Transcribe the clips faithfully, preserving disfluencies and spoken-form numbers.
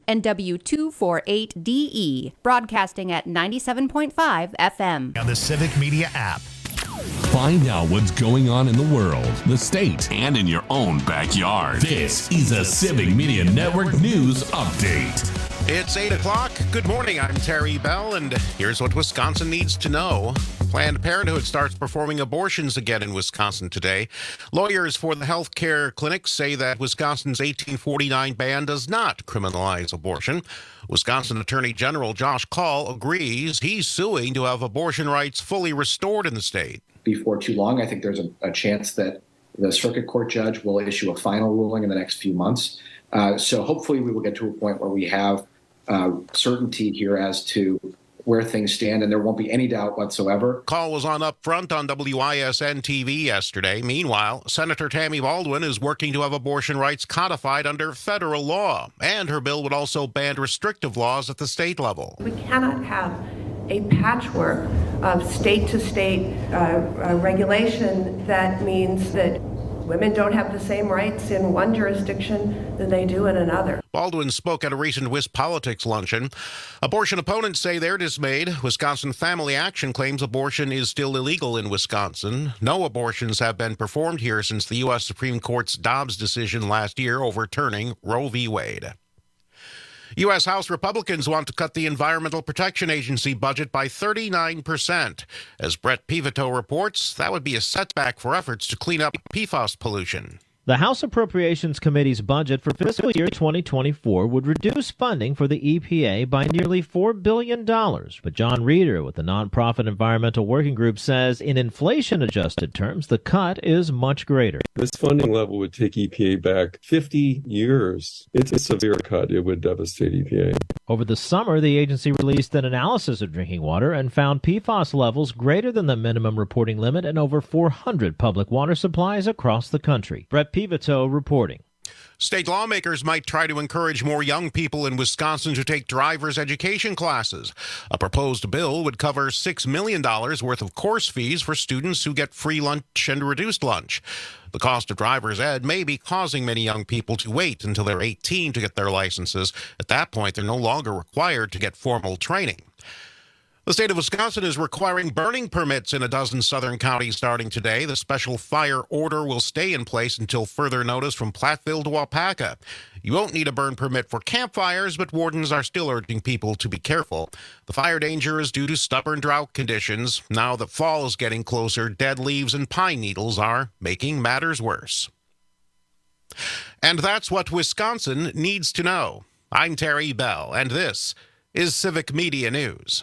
and W two forty-eight D E, broadcasting at ninety-seven point five F M. On the Civic Media app. Find out what's going on in the world, the state, and in your own backyard. This is a Civic Media Network News Update. It's eight o'clock. Good morning. I'm Terry Bell, and here's what Wisconsin needs to know. Planned Parenthood starts performing abortions again in Wisconsin today. Lawyers for the health care clinics say that Wisconsin's eighteen forty-nine ban does not criminalize abortion. Wisconsin Attorney General Josh Kaul agrees he's suing to have abortion rights fully restored in the state. Before too long, I think there's a, a chance that the circuit court judge will issue a final ruling in the next few months. Uh, so hopefully we will get to a point where we have uh, certainty here as to where things stand, and there won't be any doubt whatsoever. Kaul was on up front on W I S N T V yesterday. Meanwhile, Senator Tammy Baldwin is working to have abortion rights codified under federal law, and her bill would also ban restrictive laws at the state level. We cannot have a patchwork of state-to-state uh, uh, regulation that means that women don't have the same rights in one jurisdiction than they do in another. Baldwin spoke at a recent WisPolitics luncheon. Abortion opponents say they're dismayed. Wisconsin Family Action claims abortion is still illegal in Wisconsin. No abortions have been performed here since the U S Supreme Court's Dobbs decision last year overturning Roe v. Wade. U S House Republicans want to cut the Environmental Protection Agency budget by thirty-nine percent. As Brett Pivito reports, that would be a setback for efforts to clean up P FAS pollution. The House Appropriations Committee's budget for fiscal year twenty twenty-four would reduce funding for the E P A by nearly four billion dollars. But John Reeder with the nonprofit Environmental Working Group says in inflation-adjusted terms, the cut is much greater. This funding level would take E P A back fifty years. It's a severe cut. It would devastate E P A. Over the summer, the agency released an analysis of drinking water and found P FAS levels greater than the minimum reporting limit in over four hundred public water supplies across the country. Brett Pivito reporting. State lawmakers might try to encourage more young people in Wisconsin to take driver's education classes. A proposed bill would cover six million dollars worth of course fees for students who get free lunch and reduced lunch. The cost of driver's ed may be causing many young people to wait until they're eighteen to get their licenses. At that point, they're no longer required to get formal training. The state of Wisconsin is requiring burning permits in a dozen southern counties starting today. The special fire order will stay in place until further notice from Platteville to Waupaca. You won't need a burn permit for campfires, but wardens are still urging people to be careful. The fire danger is due to stubborn drought conditions. Now that fall is getting closer, dead leaves and pine needles are making matters worse. And that's what Wisconsin needs to know. I'm Terry Bell, and this is Civic Media News.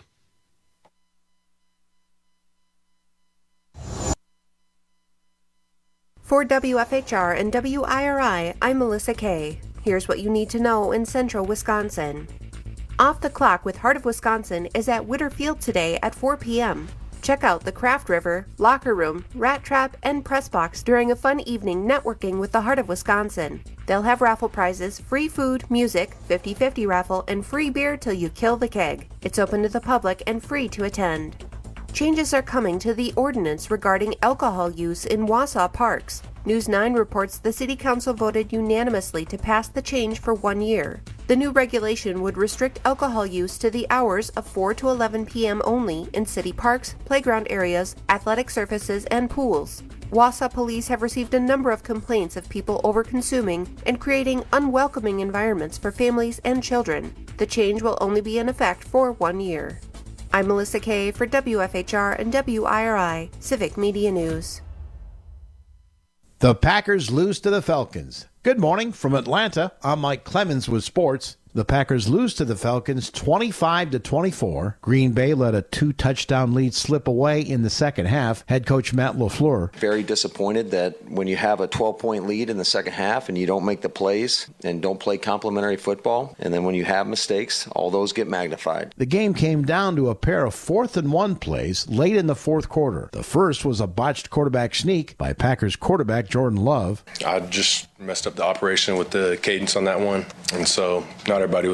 For W F H R and W I R I, I'm Melissa Kay. Here's what you need to know in central Wisconsin. Off the Clock with Heart of Wisconsin is at Witter Field today at four p.m. Check out the Craft River, Locker Room, Rat Trap, and Press Box during a fun evening networking with the Heart of Wisconsin. They'll have raffle prizes, free food, music, fifty-fifty raffle, and free beer till you kill the keg. It's open to the public and free to attend. Changes are coming to the ordinance regarding alcohol use in Wausau parks. News nine reports the City Council voted unanimously to pass the change for one year. The new regulation would restrict alcohol use to the hours of four to eleven p.m. only in city parks, playground areas, athletic surfaces, and pools. Wausau police have received a number of complaints of people overconsuming and creating unwelcoming environments for families and children. The change will only be in effect for one year. I'm Melissa Kay for W F H R and W I R I Civic Media News. The Packers lose to the Falcons. Good morning from Atlanta. I'm Mike Clemens with sports. The Packers lose to the Falcons twenty-five to twenty-four. Green Bay let a two-touchdown lead slip away in the second half. Head coach Matt LaFleur. Very disappointed that when you have a twelve-point lead in the second half and you don't make the plays and don't play complementary football, and then when you have mistakes, all those get magnified. The game came down to a pair of fourth and one plays late in the fourth quarter. The first was a botched quarterback sneak by Packers quarterback Jordan Love. I just messed up the operation with the cadence on that one, and so not everybody was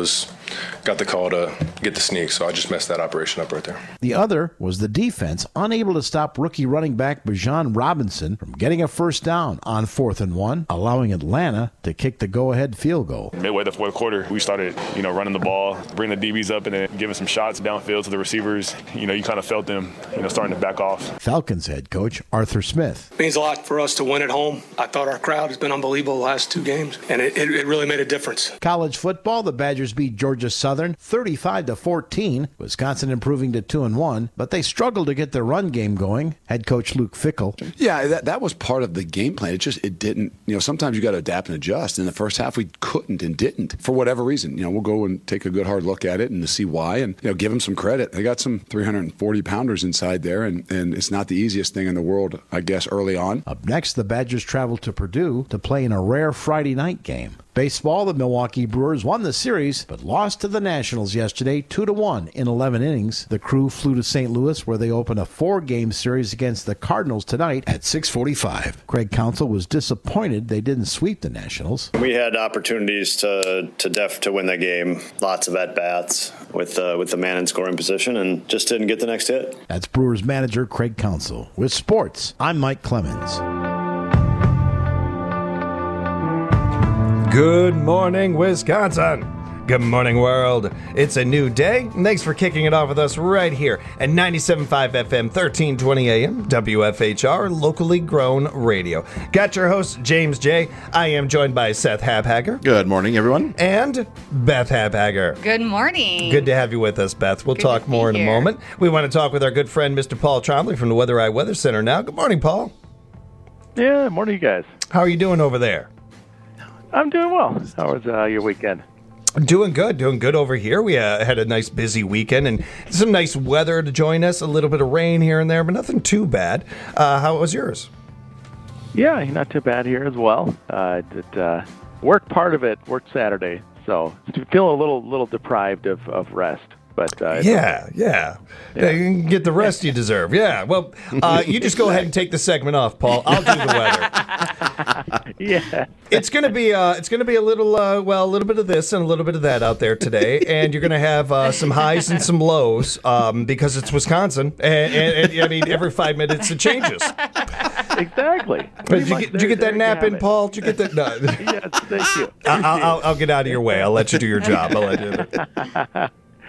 got the call to get the sneak, so I just messed that operation up right there. The other was the defense, unable to stop rookie running back Bijan Robinson from getting a first down on fourth and one, allowing Atlanta to kick the go-ahead field goal. Midway the fourth quarter, we started, you know, running the ball, bringing the D Bs up and then giving some shots downfield to the receivers. You know, you kind of felt them, you know, starting to back off. Falcons head coach Arthur Smith. It means a lot for us to win at home. I thought our crowd has been unbelievable the last two games, and it, it, it really made a difference. College football, the Badgers beat Georgia Southern thirty-five to fourteen. Wisconsin improving to two and one, but they struggled to get their run game going. Head coach Luke Fickell. Yeah, that, that was part of the game plan. It just it didn't. You know, sometimes you got to adapt and adjust. In the first half, we couldn't and didn't for whatever reason. You know, we'll go and take a good hard look at it and to see why, and you know, give them some credit. They got some three hundred forty pounders inside there, and, and it's not the easiest thing in the world, I guess, early on. Up next, the Badgers travel to Purdue to play in a rare Friday night game. Baseball, the Milwaukee Brewers won the series, but lost to the Nationals yesterday, two to one in eleven innings. The Crew flew to Saint Louis, where they open a four-game series against the Cardinals tonight at six forty-five. Craig Counsell was disappointed they didn't sweep the Nationals. We had opportunities to to def to win that game, lots of at-bats with uh, with the man in scoring position, and just didn't get the next hit. That's Brewers manager Craig Counsell. With sports, I'm Mike Clemens. Good morning, Wisconsin. Good morning, world. It's a new day, and thanks for kicking it off with us right here at ninety-seven point five F M, thirteen twenty A M, W F H R, locally grown radio. Got your host, James J. I am joined by Seth Habhager. Good morning, everyone. And Beth Habhager. Good morning. Good to have you with us, Beth. We'll Good talk more in here. a moment. We want to talk with our good friend, Mister Paul Trombley from the Weather Eye Weather Center now. Good morning, Paul. Yeah, morning, you guys. How are you doing over there? I'm doing well. How was uh, your weekend? Doing good, doing good over here. We uh, had a nice busy weekend and some nice weather to join us. A little bit of rain here and there, but nothing too bad. Uh, how was yours? Yeah, not too bad here as well. Uh, did uh, work part of it, worked Saturday, so feel a little little deprived of, of rest. But uh, yeah, yeah, yeah, you can get the rest you deserve. Yeah, well, uh, you just go ahead and take the segment off, Paul. I'll do the weather. Yeah, it's gonna be uh, it's gonna be a little uh, well, a little bit of this and a little bit of that out there today, and you're gonna have uh, some highs and some lows um, because it's Wisconsin, and, and, and I mean every five minutes it changes. Exactly. Did you, get, did you get that nap in, Paul? Did you get that? No. Yes, thank you. I'll, I'll, I'll get out of your way. I'll let you do your job. I'll let you.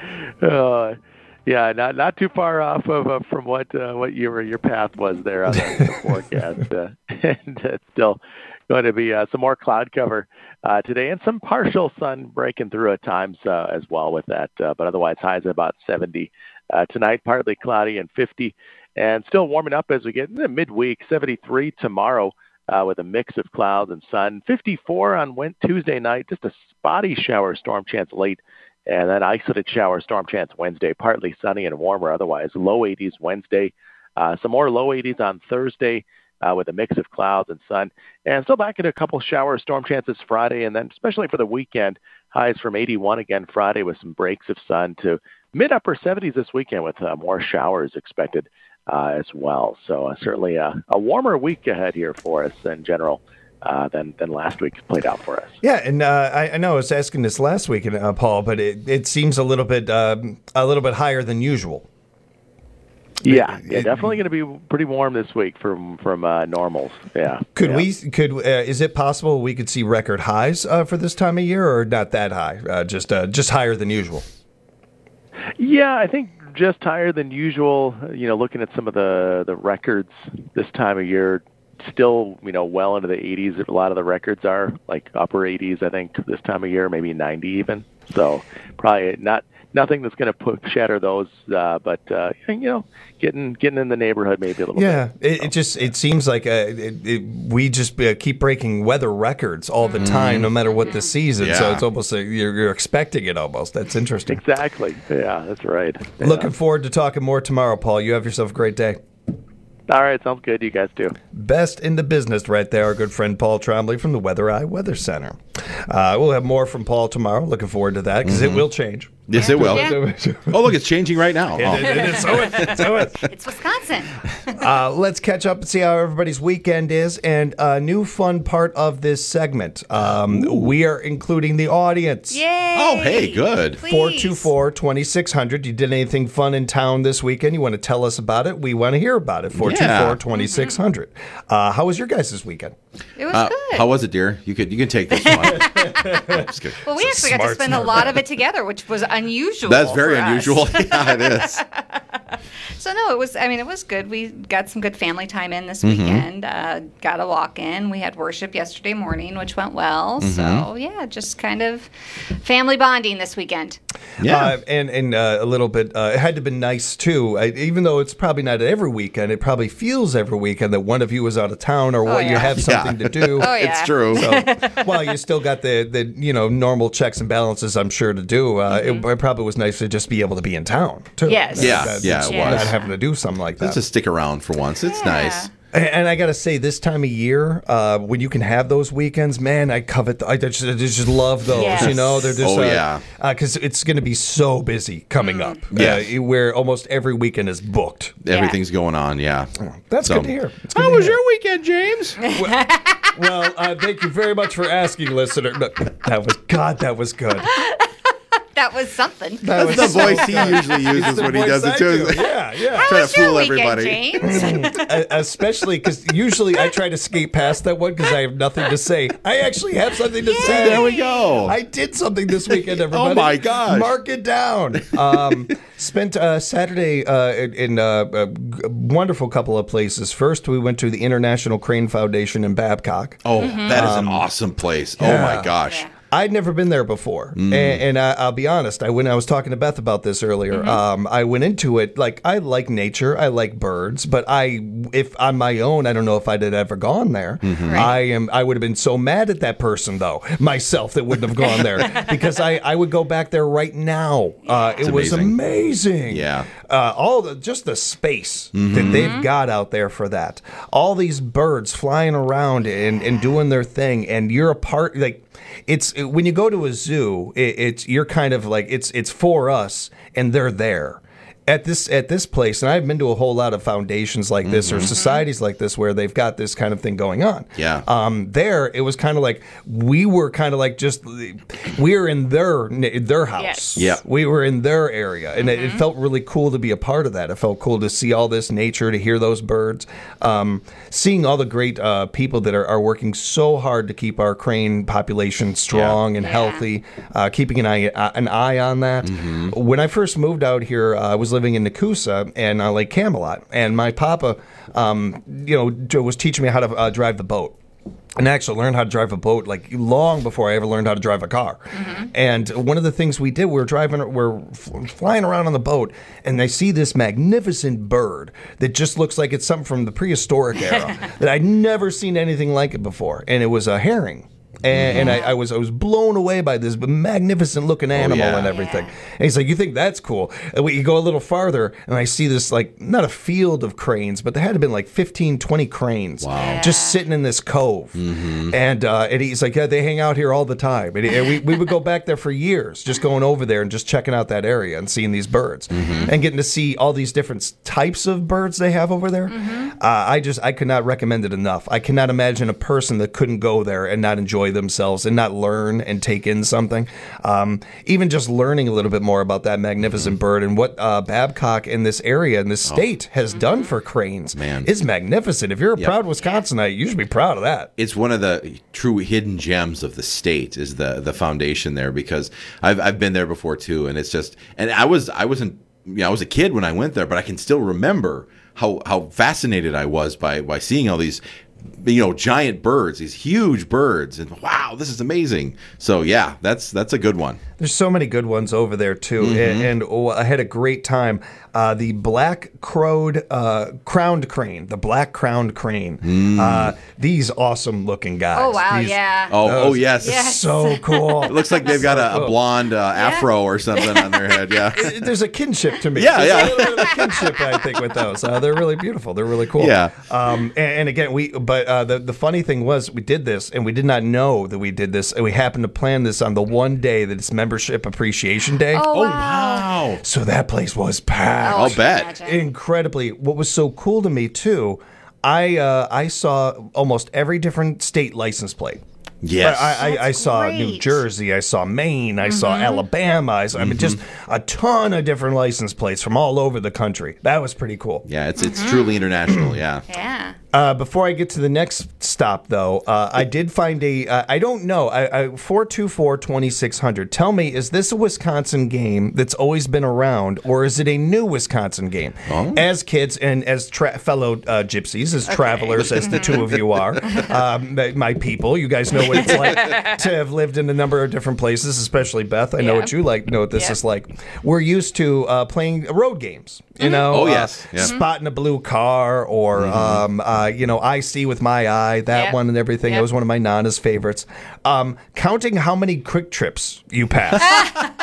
Uh, yeah, not not too far off of uh, from what uh, what your your path was there on the, the forecast, uh, and it's still going to be uh, some more cloud cover uh, today, and some partial sun breaking through at times uh, as well with that. Uh, but otherwise, highs at about seventy uh, tonight, partly cloudy and fifty, and still warming up as we get into midweek. seventy-three tomorrow uh, with a mix of clouds and sun. fifty-four on Tuesday night, just a spotty shower storm chance late. And then isolated shower storm chance Wednesday, partly sunny and warmer otherwise. Low eighties Wednesday, uh, some more low eighties on Thursday uh, with a mix of clouds and sun. And still back into a couple shower storm chances Friday, and then especially for the weekend, highs from eighty-one again Friday with some breaks of sun to mid-upper seventies this weekend with uh, more showers expected uh, as well. So uh, certainly a, a warmer week ahead here for us in general. Uh, than than last week played out for us. Yeah, and uh, I, I know I was asking this last week, uh, Paul, but it, it seems a little bit um, a little bit higher than usual. Yeah, yeah, it, definitely going to be pretty warm this week from from uh, normals. Yeah. Could yeah. we? Could uh, is it possible we could see record highs uh, for this time of year, or not that high? Uh, just uh, just higher than usual. Yeah, I think just higher than usual. You know, looking at some of the the records this time of year. Still, you know, well into the eighties. A lot of the records are like upper eighties, I think, this time of year, maybe ninety even. So probably not nothing that's going to shatter those, uh, but uh, you know, getting getting in the neighborhood maybe a little yeah, bit. Yeah, it, it just it seems like uh, it, it, we just uh, keep breaking weather records all the time, mm. no matter what the season. Yeah. So it's almost like you're, you're expecting it almost. That's interesting. Exactly. Yeah, that's right. Yeah. Looking forward to talking more tomorrow, Paul. You have yourself a great day. All right, sounds good. You guys too. Best in the business right there, our good friend Paul Trombley from the Weather Eye Weather Center. Uh, we'll have more from Paul tomorrow. Looking forward to that because mm-hmm. it will change. Yes, Yeah. it will. Yeah. Oh, look, it's changing right now. It, Oh. it, it is. So it, so it. It's Wisconsin. Uh, let's catch up and see how everybody's weekend is. And a new fun part of this segment. Um, we are including the audience. Yay! Oh, hey, good. four two four, two six zero zero. You did anything fun in town this weekend? You want to tell us about it? We want to hear about it. four two four, two six zero zero. Uh, how was your guys' weekend? It was Uh, good. How was it, dear? You could you can take this one. Just kidding. Well, we It's a actually got to smart spend a smart. lot of it together, which was unusual. That's very for us. unusual. Yeah, it is. So no, it was. I mean, it was good. We got some good family time in this Mhm. weekend. Uh, got a walk in. We had worship yesterday morning, which went well. So Mhm. yeah, just kind of family bonding this weekend. Yeah, uh, and and uh, a little bit. Uh, it had to have been nice too. I, even though it's probably not every weekend, it probably feels every weekend that one of you is out of town or Oh, what you yeah. have something Yeah. to do. Oh, yeah. It's true. So, well, you still got the the you know normal checks and balances, I'm sure, to do. Uh, it, it probably was nice to just be able to be in town too. Yes. Yeah, That- yeah, it was. Not having to do something like that. Let's just stick around for once. It's nice. And, and I got to say, this time of year, uh, when you can have those weekends, man, I covet. I just, I just love those. Yes. You know, they're just. Oh, uh, yeah. Because it's going to be so busy coming up. Yeah. Uh, where almost every weekend is booked. Everything's going on. Yeah. That's So- good to hear. It's good How to was hear. your weekend, James? Well, uh, thank you very much for asking, listener. No, that was God. That was good. That was something. That That's was the voice so he good. usually It's uses the when he voice does I it too. do. Yeah, yeah. How Trying was to your fool weekend, everybody. James? Uh, Especially because usually I try to skate past that one because I have nothing to say. I actually have something to say. There we go. I did something this weekend, everybody. Oh, my gosh. Mark it down. Um, spent uh, Saturday uh, in, in uh, a g- wonderful couple of places. First, we went to the International Crane Foundation in Babcock. Oh, that is an Um, awesome place. Oh yeah. my gosh. I'd never been there before, Mm. and, and I, I'll be honest. I when I was talking to Beth about this earlier, um, I went into it like I like nature, I like birds, but I, if on my own, I don't know if I'd have ever gone there. Mm-hmm. I am. I would have been so mad at that person though, myself, that wouldn't have gone there because I, I would go back there right now. Uh, it It's was amazing. amazing. Yeah. Uh, all the just the space that Mm-hmm. they've got out there for that. All these birds flying around and, and doing their thing, and you're a part like. It's when you go to a zoo, it, it's you're kind of like it's it's for us, and they're there. At this at this place, and I've been to a whole lot of foundations like this or societies like this where they've got this kind of thing going on. Yeah. Um, there, it was kind of like we were kind of like just we were in their their house. Yes. Yeah. We were in their area, and it, it felt really cool to be a part of that. It felt cool to see all this nature, to hear those birds, um, seeing all the great uh, people that are, are working so hard to keep our crane population strong and Yeah. healthy, uh, keeping an eye an eye on that. When I first moved out here, uh, I was living in Nakusa and uh, Lake Camelot, and my papa, um, you know, Joe was teaching me how to uh, drive the boat. And I actually learned how to drive a boat like long before I ever learned how to drive a car. And one of the things we did, we were driving, we're f- flying around on the boat, and I see this magnificent bird that just looks like it's something from the prehistoric era that I'd never seen anything like it before, and it was a herring. And, and I, I was I was blown away by this magnificent looking animal yeah. and everything. And he's like, "You think that's cool?" And we go a little farther, and I see this like not a field of cranes, but there had to have been like fifteen, twenty cranes just sitting in this cove. And uh, and he's like, "Yeah, they hang out here all the time." And, and we we would go back there for years, just going over there and just checking out that area and seeing these birds and getting to see all these different types of birds they have over there. Uh, I just I could not recommend it enough. I cannot imagine a person that couldn't go there and not enjoy themselves and not learn and take in something. Um, even just learning a little bit more about that magnificent bird and what uh, Babcock in this area in this state has done for cranes Man. is magnificent. If you're a Yep. proud Wisconsinite, you should be proud of that. It's one of the true hidden gems of the state is the the foundation there, because I've I've been there before too, and it's just and I was I wasn't you know I was a kid when I went there, but I can still remember how how fascinated I was by by seeing all these you know giant birds, these huge birds, and wow, this is amazing. So yeah, that's that's a good one. There's so many good ones over there too, Mhm. and, and oh, I had a great time. Uh, the black crowed uh, crowned crane, the black crowned crane. Mm. Uh, these awesome looking guys. Oh, wow, These- yeah. Oh, oh those- yes. Yes. So cool. It looks like they've got a, a blonde uh, afro or something on their head. Yeah. There's a kinship to me. Yeah, There's yeah. a little bit of a kinship, I think, with those. Uh, they're really beautiful. They're really cool. Yeah. Um, and, and again, we. But uh, the the funny thing was, we did this, and we did not know that we did this, and we happened to plan this on the one day that it's Membership Appreciation Day. Oh, Oh, wow. wow. So that place was packed. I'll bet. Incredibly. What was so cool to me, too, I uh, I saw almost every different state license plate. Yes. I, I, I saw great. New Jersey, I saw Maine, I saw Alabama. I, saw, I mean, just a ton of different license plates from all over the country. That was pretty cool. Yeah, it's it's truly international. Yeah. Yeah. Uh, before I get to the next stop, though, uh, I did find a. Uh, I don't know. I, I, four two four, twenty-six hundred. Tell me, is this a Wisconsin game that's always been around, or is it a new Wisconsin game? Oh. As kids and as tra- fellow uh, gypsies, as travelers, as the two of you are, um, my, my people, you guys know what it's like to have lived in a number of different places, especially Beth. I know Yeah. what you like. Know what this Yeah. is like. We're used to uh, playing road games. You know, Oh, uh, yes. Yeah. spotting a blue car, or um, uh, you know, I see with my eye, that Yep. one and everything. Yep. That was one of my Nana's favorites. Um, counting how many quick trips you passed.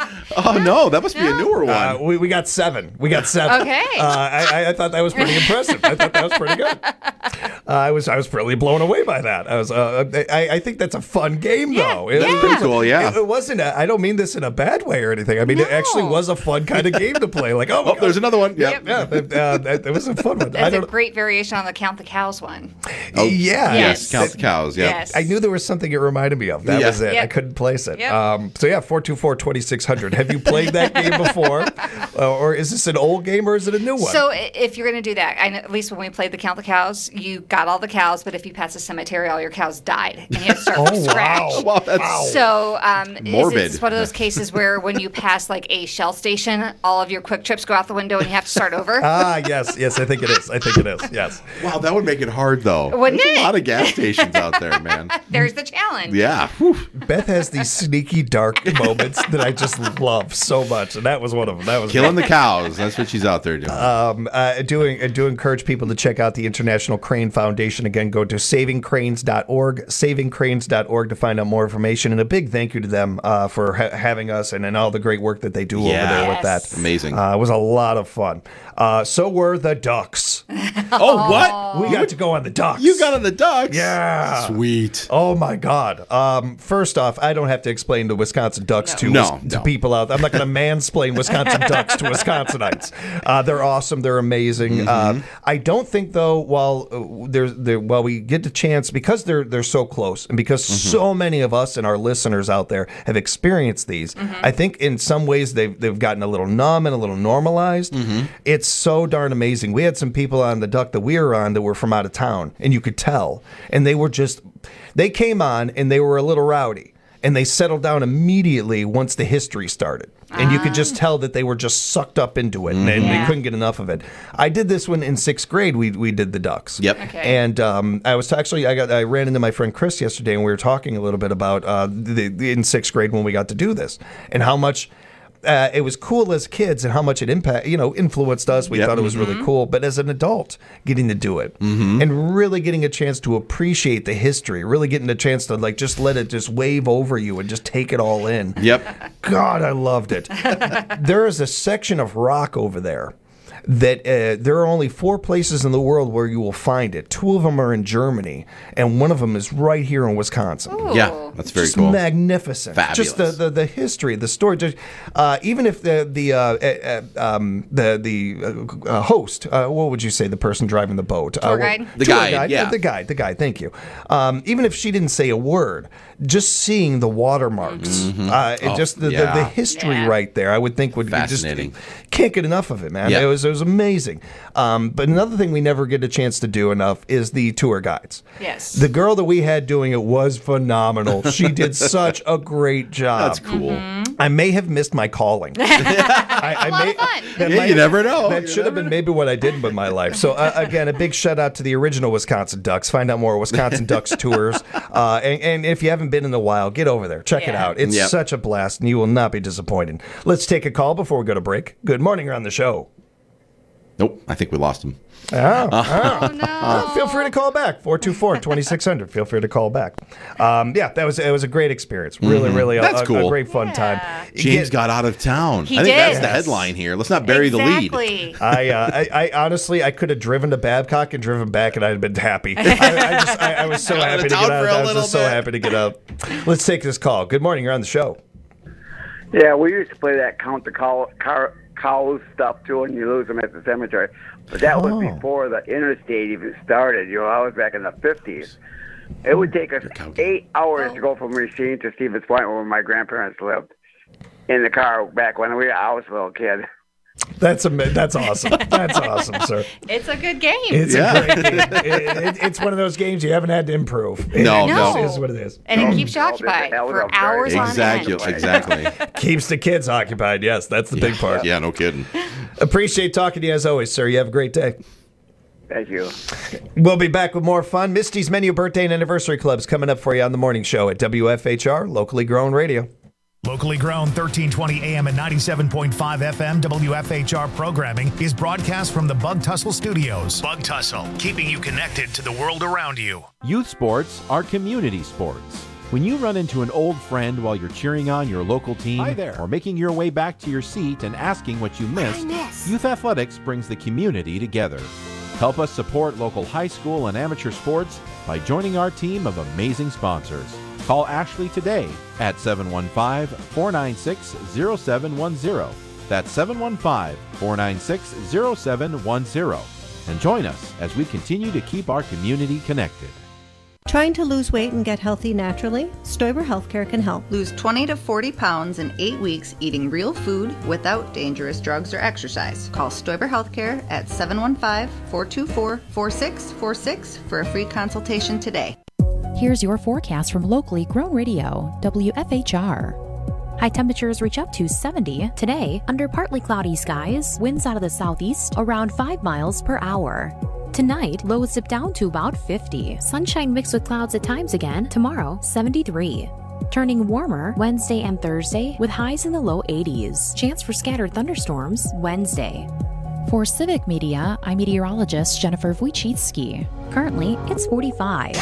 Oh no, that must be a newer one. Uh, we, we got seven. We got seven. Okay. Uh, I, I- I thought that was pretty impressive. I thought that was pretty good. Uh, I was I was really blown away by that. I was uh, I, I think that's a fun game Yeah, though. It was yeah. pretty Cool, yeah. It, it wasn't. A, I don't mean this in a bad way or anything. I mean it No. actually was a fun kind of game to play. Like oh, my Oh, there's another one. Yeah. God. yeah, that, uh, that, that was a fun one. I That's a don't. great variation on the Count the Cows one. Oh, yeah. Yes. Count the cows. Yeah. Yes. I knew there was something it reminded me of. That Yeah. was it. I Yep. couldn't place it. Yep. Um, so yeah, four two four, twenty-six hundred. Have you played that game before? Uh, or is this an old game or is it a new one? So i- if you're going to do that, I know, at least when we played the Count the Cows, you got all the cows, but if you passed a cemetery, all your cows died, and you had to start Oh, from scratch. wow. Wow, that's So um, Morbid. It's, it's one of those cases where when you pass like a Shell station, all of your quick trips go out the window and you have to start over. Ah, yes, yes, I think it is. I think it is. Yes. wow. That would make it hard though. Wouldn't There's it? a lot of gas stations out there, man. There's the challenge. Yeah. Whew. Beth has these sneaky, dark moments that I just love so much, and that was one of them. That was Killing the cows. That's what she's out there doing. Um, uh, doing I do encourage people to check out the International Crane Foundation. Again, go to saving cranes dot org, saving cranes dot org to find out more information. And a big thank you to them uh, for ha- having us and, and all the great work that they do over Yeah. there with Yes. that. Amazing. Uh, it was a lot of fun. Uh, so were the Ducks. oh, what? We got to go on the Ducks. You got on the Ducks? Yeah. Sweet. Oh my God! Um, first off, I don't have to explain the Wisconsin Ducks to No, Wis- to no. people out there. I'm not going to mansplain Wisconsin Ducks to Wisconsinites. Uh, they're awesome. They're amazing. Uh, I don't think though, while uh, there's there, while we get the chance because they're they're so close and because so many of us and our listeners out there have experienced these, I think in some ways they've they've gotten a little numb and a little normalized. It's so darn amazing. We had some people on the Duck that we were on that were from out of town, and you could tell, and they were just they came on and they were a little rowdy. And they settled down immediately once the history started. And you could just tell that they were just sucked up into it, and they- Yeah. they couldn't get enough of it. I did this one in sixth grade. We we did the Ducks. Yep. Okay. And um, I was actually I got I ran into my friend Chris yesterday, and we were talking a little bit about uh, the, the, in sixth grade when we got to do this, and how much. Uh, it was cool as kids and how much it impact, you know, influenced us. We Yep. thought it was really cool. But as an adult, getting to do it and really getting a chance to appreciate the history, really getting a chance to like just let it just wave over you and just take it all in. Yep. God, I loved it. There is a section of rock over there that uh, there are only four places in the world where you will find it. Two of them are in Germany, and one of them is right here in Wisconsin. Ooh. Yeah. That's very Just cool. magnificent. Just the, Fabulous. the, the history, the story. Just, uh, even if the the uh, uh, um, the the uh, uh, host, uh, what would you say, the person driving the boat, Tour uh, guide? The tour guide, yeah. the guide, the guide. Thank you. Um, even if she didn't say a word, just seeing the watermarks, uh, it Oh, just the, the, yeah. the history Yeah. right there, I would think would be just Fascinating. can't get enough of it, man. Yeah. It was it was amazing. Um, but another thing we never get a chance to do enough is the tour guides. Yes. The girl that we had doing it was phenomenal. She did such a great job. That's cool. I may have missed my calling. I, I A lot may, of fun. that Yeah, might- you never know. That You should have been maybe what I did with my life. So uh, again, a big shout out to the original Wisconsin Ducks. Find out more at Wisconsin Ducks tours. Uh, and, and if you haven't been in a while, get over there. Check it Yeah. out. It's Yep. such a blast, and you will not be disappointed. Let's take a call before we go to break. Good morning. You're on the show. Nope. I think we lost him. Oh, oh. Oh, no. Uh, feel free to call back. four two four, twenty-six hundred. Feel free to call back. Um, yeah, that was it was a great experience. Really, really a, That's a- a cool. great fun time. James Get- got out of town. He I think that's did. the headline here. Let's not bury the lead. Exactly. I, uh, I, I honestly, I could have driven to Babcock and driven back, and I'd have been happy. I, I, just, I, I was so Got out happy of to town get out. for a I was little just so bit. happy to get out. Let's take this call. Good morning. You're on the show. Yeah, we used to play that count the cow, car, cows stuff too, and you lose them at the cemetery. But that was Oh. before the interstate even started. You know, I was back in the fifties. It would take us eight hours to go from Racine to Stevens Point, where my grandparents lived, in the car back when we I was a little kid. That's am- That's awesome. That's awesome, sir. It's a good game. It's a great game. It, it, it's one of those games you haven't had to improve. It, No, it no. just is what it is. And it keeps you occupied for hours on Exactly, end. exactly. Keeps the kids occupied. Yes, that's the big part. Yeah, no kidding. Appreciate talking to you as always, sir. You have a great day. Thank you. We'll be back with more fun. Misty's Menu Birthday and Anniversary Clubs coming up for you on the morning show at W F H R, locally grown radio. Locally grown thirteen twenty A M and ninety-seven point five F M W F H R programming is broadcast from the Bug Tussle Studios. Bug Tussle, keeping you connected to the world around you. Youth sports are community sports. When you run into an old friend while you're cheering on your local team Hi there. or making your way back to your seat and asking what you missed, Youth Athletics brings the community together. Help us support local high school and amateur sports by joining our team of amazing sponsors. Call Ashley today at seven one five, four nine six, zero seven one zero. That's seven one five, four nine six, zero seven one zero. And join us as we continue to keep our community connected. Trying to lose weight and get healthy naturally? Stoiber Healthcare can help. Lose twenty to forty pounds in eight weeks eating real food without dangerous drugs or exercise. Call Stoiber Healthcare at seven one five, four two four, four six four six for a free consultation today. Here's your forecast from locally grown radio, W F H R. High temperatures reach up to seventy today under partly cloudy skies, winds out of the southeast around five miles per hour. Tonight, lows dip down to about fifty. Sunshine mixed with clouds at times again. Tomorrow, seventy-three. Turning warmer Wednesday and Thursday with highs in the low eighties. Chance for scattered thunderstorms Wednesday. For Civic Media, I'm meteorologist Jennifer Wojcicki. Currently, it's forty-five.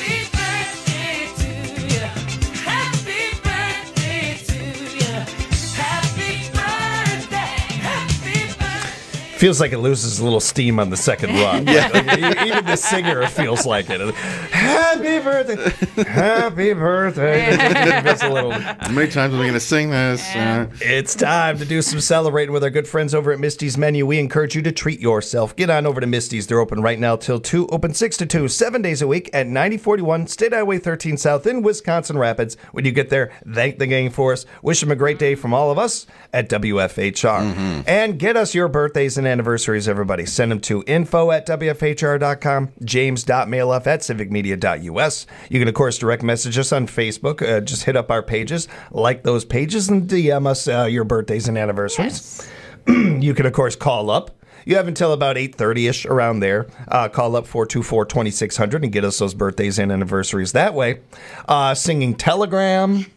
Feels like it loses a little steam on the second run. Yeah. Like, like, even the singer feels like it. Happy birthday, happy birthday. It's a little. How many times are we going to sing this? Uh, It's time to do some celebrating with our good friends over at Misty's Menu. We encourage you to treat yourself. Get on over to Misty's. They're open right now till two. Open six to two, seven days a week at ninety forty-one State Highway thirteen South in Wisconsin Rapids. When you get there, thank the gang for us. Wish them a great day from all of us at W F H R. Mm-hmm. And get us your birthdays and anniversaries, everybody. Send them to info at W F H R dot com, james.mailup at civic media dot U S. You can, of course, direct message us on Facebook. Uh, just hit up our pages, like those pages, and D M us uh, your birthdays and anniversaries. Yes. You can, of course, call up. You have until about eight thirty-ish around there. Uh, call up four two four, two six zero zero and get us those birthdays and anniversaries that way. Uh, singing Telegram.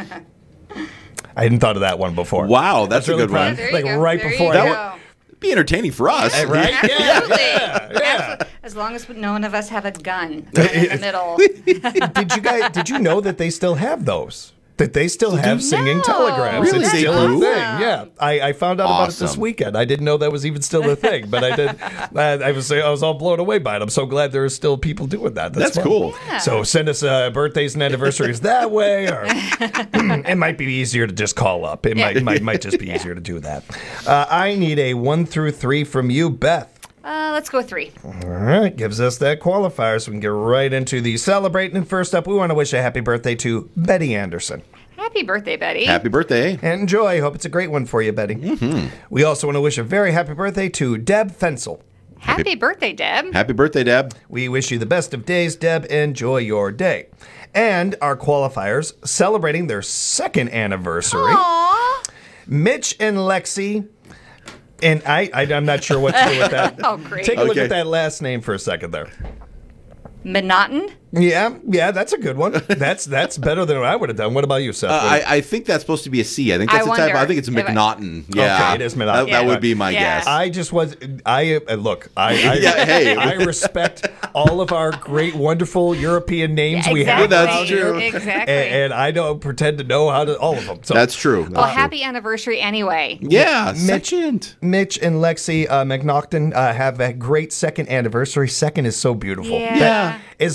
I hadn't thought of that one before. Wow, that's, really a good fun. one. There you Like go. right There you before go. that. Be entertaining for us, right? Absolutely. Absolutely. As long as none of us have a gun right in the middle. Did you guys? Did you know that they still have those? That they still have singing No. telegrams. Really? It's They still do? a thing. Yeah, I, I found out about it this Awesome. weekend. I didn't know that was even still a thing, but I did. I, I was I was all blown away by it. I'm so glad there are still people doing that. That's, That's fun. cool. Yeah. So send us uh, birthdays and anniversaries that way, or it might be easier to just call up. It might might might just be easier to do that. Uh, I need a one through three from you, Beth. Uh, let's go three. All right, gives us that qualifier, so we can get right into the celebrating. And first up, we want to wish a happy birthday to Betty Anderson. Happy birthday, Betty. Happy birthday. Enjoy. Hope it's a great one for you, Betty. Mm-hmm. We also want to wish a very happy birthday to Deb Fensel. Happy birthday, Deb. Happy birthday, Deb. We wish you the best of days, Deb. Enjoy your day. And our qualifiers celebrating their second anniversary. Aww. Mitch and Lexi. And I, I, I'm not sure what to do with that. Oh, great. Take a look Okay. at that last name for a second there. Monoton. Yeah, yeah, that's a good one. That's that's better than what I would have done. What about you, Seth? Uh, I, I think that's supposed to be a C. I think that's I a type. I wonder think it's if I- McNaughton. Yeah, Okay, it is Monoton. That, that Yeah. would be my Yeah. guess. I just was. I uh, look. I I, Yeah, hey. I respect all of our great, wonderful European names Yeah, we exactly. have. That's around true. here. Exactly. And, and I don't pretend to know how to all of them. So That's true. Well, That's true. happy anniversary anyway. Yeah, Mitch- second. Mitch and Lexi uh, McNaughton uh, have a great second anniversary. Second is so beautiful. Yeah. That- as much as I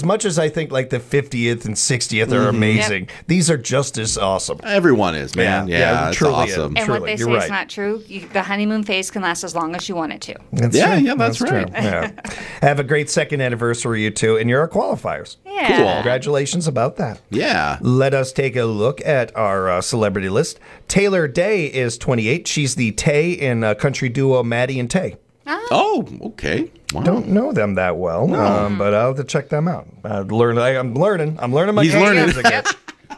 I think like the fiftieth and sixtieth are Mhm. amazing. Yep. These are just as awesome. Everyone is, man. Yeah, yeah, it's truly awesome. is. And Truly, what they say you're is right. not true. You, the honeymoon phase can last as long as you want it to. That's Yeah, true. yeah, that's true. right. Yeah. Have a great second anniversary, you two, and you're our qualifiers. Yeah. Cool. Congratulations about that. Yeah. Let us take a look at our uh, celebrity list. Taylor Day is twenty-eight. She's the Tay in uh, country duo Maddie and Tay. Oh, okay. Wow. Don't know them that well, um, but I'll have to check them out. Uh, learn, I, I'm learning. I'm learning my He's learning. games again.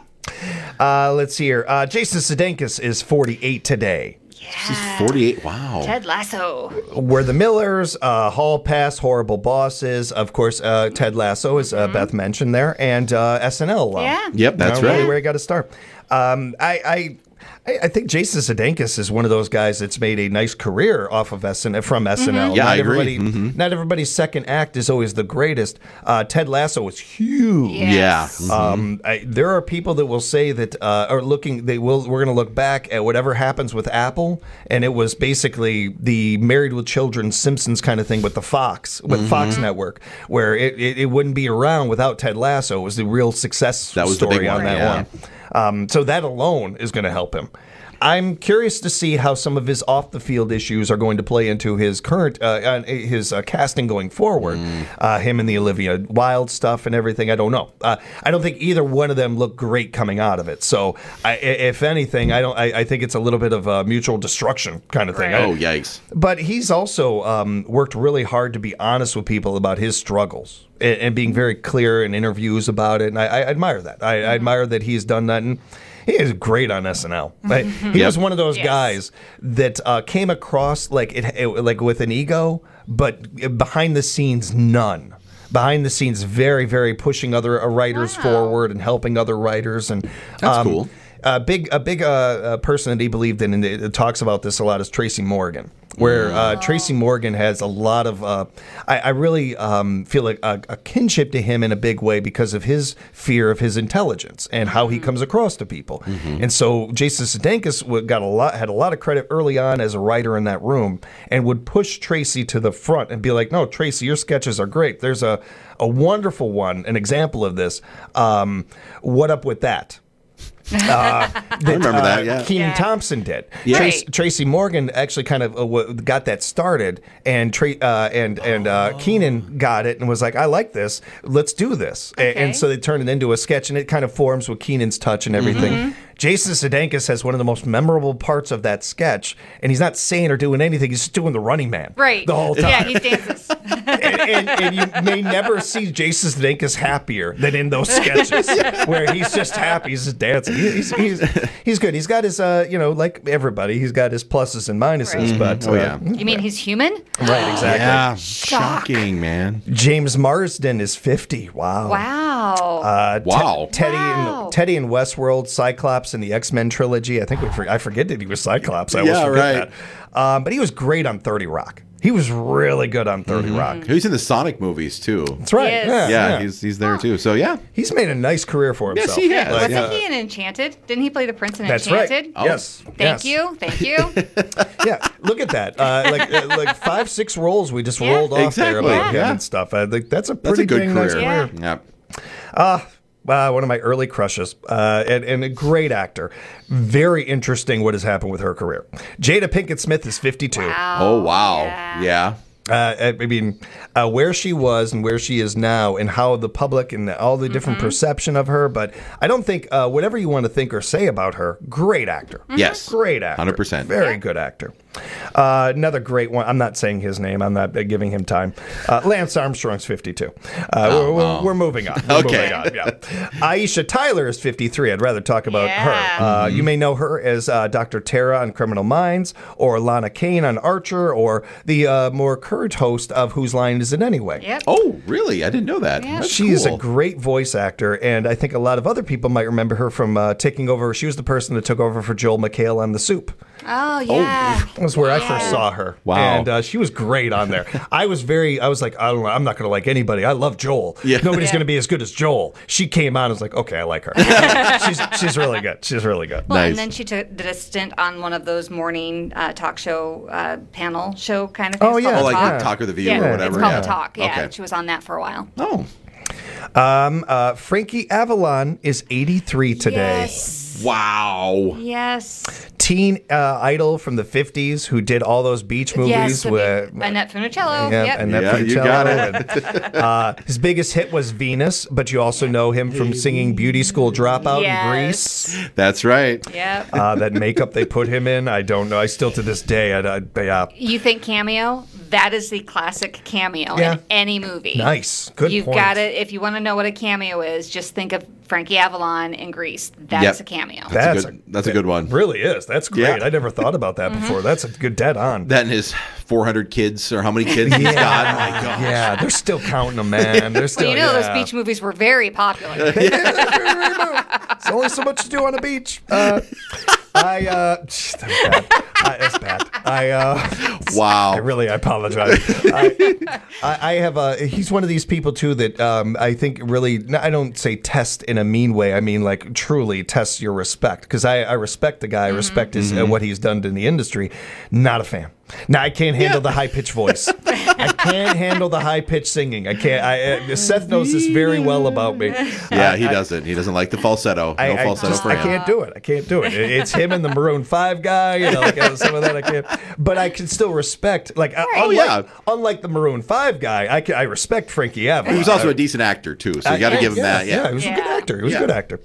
uh, let's see here. Uh, Jason Sudeikis is forty-eight today. She's forty-eight. Wow. Ted Lasso. We're the Millers, uh, Hall Pass, Horrible Bosses. Of course, uh, Ted Lasso, as uh, Beth mentioned there, and uh, S N L. Um, Yeah. Yep, that's you know, really right. where you got to start. Um, I, I, I think Jason Sudeikis is one of those guys that's made a nice career off of S N L from S N L. Yeah, not I agree. Everybody, Mhm. Not everybody's second act is always the greatest. Uh, Ted Lasso was huge. Yes. Yeah. Um, I, there are people that will say that uh, are looking. They will. We're going to look back at whatever happens with Apple, and it was basically the Married with Children Simpsons kind of thing with the Fox, with Fox Network, where it, it, it wouldn't be around without Ted Lasso. It was the real success That was the story big on one, that yeah. one. Um, so that alone is going to help him. I'm curious to see how some of his off the field issues are going to play into his current uh, uh, his uh, casting going forward. Uh, him and the Olivia Wilde stuff and everything. I don't know. Uh, I don't think either one of them look great coming out of it. So, I, if anything, I don't. I, I think it's a little bit of a mutual destruction kind of thing. Oh, I- yikes. but he's also um, worked really hard to be honest with people about his struggles and, and being very clear in interviews about it. And I, I admire that. I, I admire that he's done that. And he is great on S N L. Like, he Yep. was one of those Yes. guys that uh, came across like it, it, like with an ego, but behind the scenes, none. Behind the scenes, very, very pushing other uh, writers Wow. forward and helping other writers. And That's cool. A big, a big uh, uh, person that he believed in, and it, it talks about this a lot, is Tracy Morgan. Where uh, Tracy Morgan has a lot of, uh, I, I really um, feel like a, a kinship to him in a big way because of his fear of his intelligence and how he comes across to people. And so Jason Sudeikis w- got a lot, had a lot of credit early on as a writer in that room, and would push Tracy to the front and be like, "No, Tracy, your sketches are great. There's a a wonderful one, an example of this. Um, what up with that?" Uh, I remember that, yeah. Kenan Yeah. Thompson did. Yeah. Trace, Tracy Morgan actually kind of uh, w- got that started, and Tra- uh, and and uh, Kenan got it and was like, "I like this. Let's do this." A- Okay. And so they turned it into a sketch, and it kind of forms with Kenan's touch and everything. Mm-hmm. Jason Sudeikis has one of the most memorable parts of that sketch, and he's not saying or doing anything; he's just doing the Running Man Right. the whole time. Yeah, he dances. and, and, and you may never see Jason Sudeikis happier than in those sketches where he's just happy, he's just dancing. He- He's, he's, he's good. He's got his, uh, you know, like everybody, he's got his pluses and minuses. Right. But Oh, uh, yeah. You mean he's human? right, exactly. Yeah. Shocking, man. James Marsden is fifty. Wow. Wow. Uh, Te- Wow. Teddy Wow. and Teddy in Westworld, Cyclops in the X Men trilogy. I think we for, I forget that he was Cyclops. I always Yeah, forget right. that. Um, but he was great on thirty Rock. He was really good on thirty Rock. He's in the Sonic movies, too. That's right. Yes. Yeah, Yeah, yeah. he's he's there, too. So, yeah. He's made a nice career for Yes, himself. he has. Like, Wasn't uh, he in Enchanted? Didn't he play the prince in That's right. Enchanted? Oh. Yes. Thank yes. you. Thank you. Yeah, look at that. Uh, like uh, like five, six roles we just Yeah. rolled off there Exactly, about him yeah. and stuff. I think that's a That's pretty a good dang career. nice Yeah. career. Yep. Uh, uh, one of my early crushes, uh, and, and a great actor. Very interesting what has happened with her career. Jada Pinkett Smith is fifty-two. Wow. Oh, wow. Yeah. Yeah. Uh, I I mean, uh, where she was and where she is now, and how the public and all the different perception of her. But I don't think, uh, whatever you want to think or say about her, great actor. Yes. Great actor. one hundred percent. Very good actor. Uh, another great one. I'm not saying his name. I'm not uh, giving him time. Uh, Lance Armstrong's fifty-two. Uh, Oh, we're, we're, oh. we're moving on. We're Okay. moving on, yeah. Aisha Tyler is fifty-three. I'd rather talk about Yeah. her. Uh, You may know her as uh, Doctor Tara on Criminal Minds, or Lana Kane on Archer, or the uh, more current host of Whose Line Is It Anyway? Yep. Oh, really? I didn't know that. Yeah. That's She is a cool. great voice actor, and I think a lot of other people might remember her from uh, taking over. She was the person that took over for Joel McHale on The Soup. Oh, yeah. That was where I Yeah. first saw her. Wow. And uh, she was great on there. I was very, I was like, I don't know, I'm not going to like anybody. I love Joel. Yeah. Nobody's Yeah. going to be as good as Joel. She came on, I was like, okay, I like her. she's, she's really good. She's really good. Well, Nice. and then she took, did a stint on one of those morning uh, talk show, uh, panel show kind of things. Oh, yeah. called Oh, The like Talk. the Talk of the View yeah, or whatever. It's called yeah. The Talk. Yeah, Okay. she was on that for a while. Oh. Um, uh, Frankie Avalon is eighty-three today. Yes. Wow. Yes. Teen uh, idol from the fifties who did all those beach movies Yes, the with big- Annette Funicello. Yeah, Yep. Annette Yeah, you Funicello. got it. And, uh, his biggest hit was Venus, but you also know him from singing Beauty School Dropout Yes. in Grease. That's right. Yep. Uh, that makeup they put him in, I don't know. I still to this day, I, I, yeah. You think cameo? That is the classic cameo Yeah. in any movie. Nice. Good You've point. got to, if you want to know what a cameo is, just think of Frankie Avalon in Grease. That's Yep. a cameo. That's, That's a good. That's a good one. Really is. That's great. Yeah. I never thought about that Mm-hmm. before. That's a good dead on. That and his four hundred kids, or how many kids he's Yeah. got. Oh my God. Yeah, they're still counting them, man. They're still. Well, you know yeah. those beach movies were very popular. There's only so much to do on a beach. Uh, I uh, that's bad. I, that's bad. I uh, Wow. I really I apologize. I, I, I have a. He's one of these people too that um, I think really. I don't say test in a mean way. I mean like truly test your respect because I, I respect the guy. I respect his uh, what he's done in the industry. Not a fan. Now I can't handle the high pitched voice. I can't handle the high pitched singing. I can't. I uh, Seth knows this very well about me. Yeah, I- he I- doesn't. He doesn't like the falsetto. No I, I falsetto just- for I him. can't do it. I can't do it. It- It's him and the Maroon Five guy. You know, like uh, some of that I can't. But I can still respect. Like, uh, Oh, unlike, yeah. unlike the Maroon Five guy, I can, I respect Frankie Avalon. He was also a decent actor too, so you got to Uh, give him yeah, that. Yeah. he was a good actor. He was Yeah. a good actor.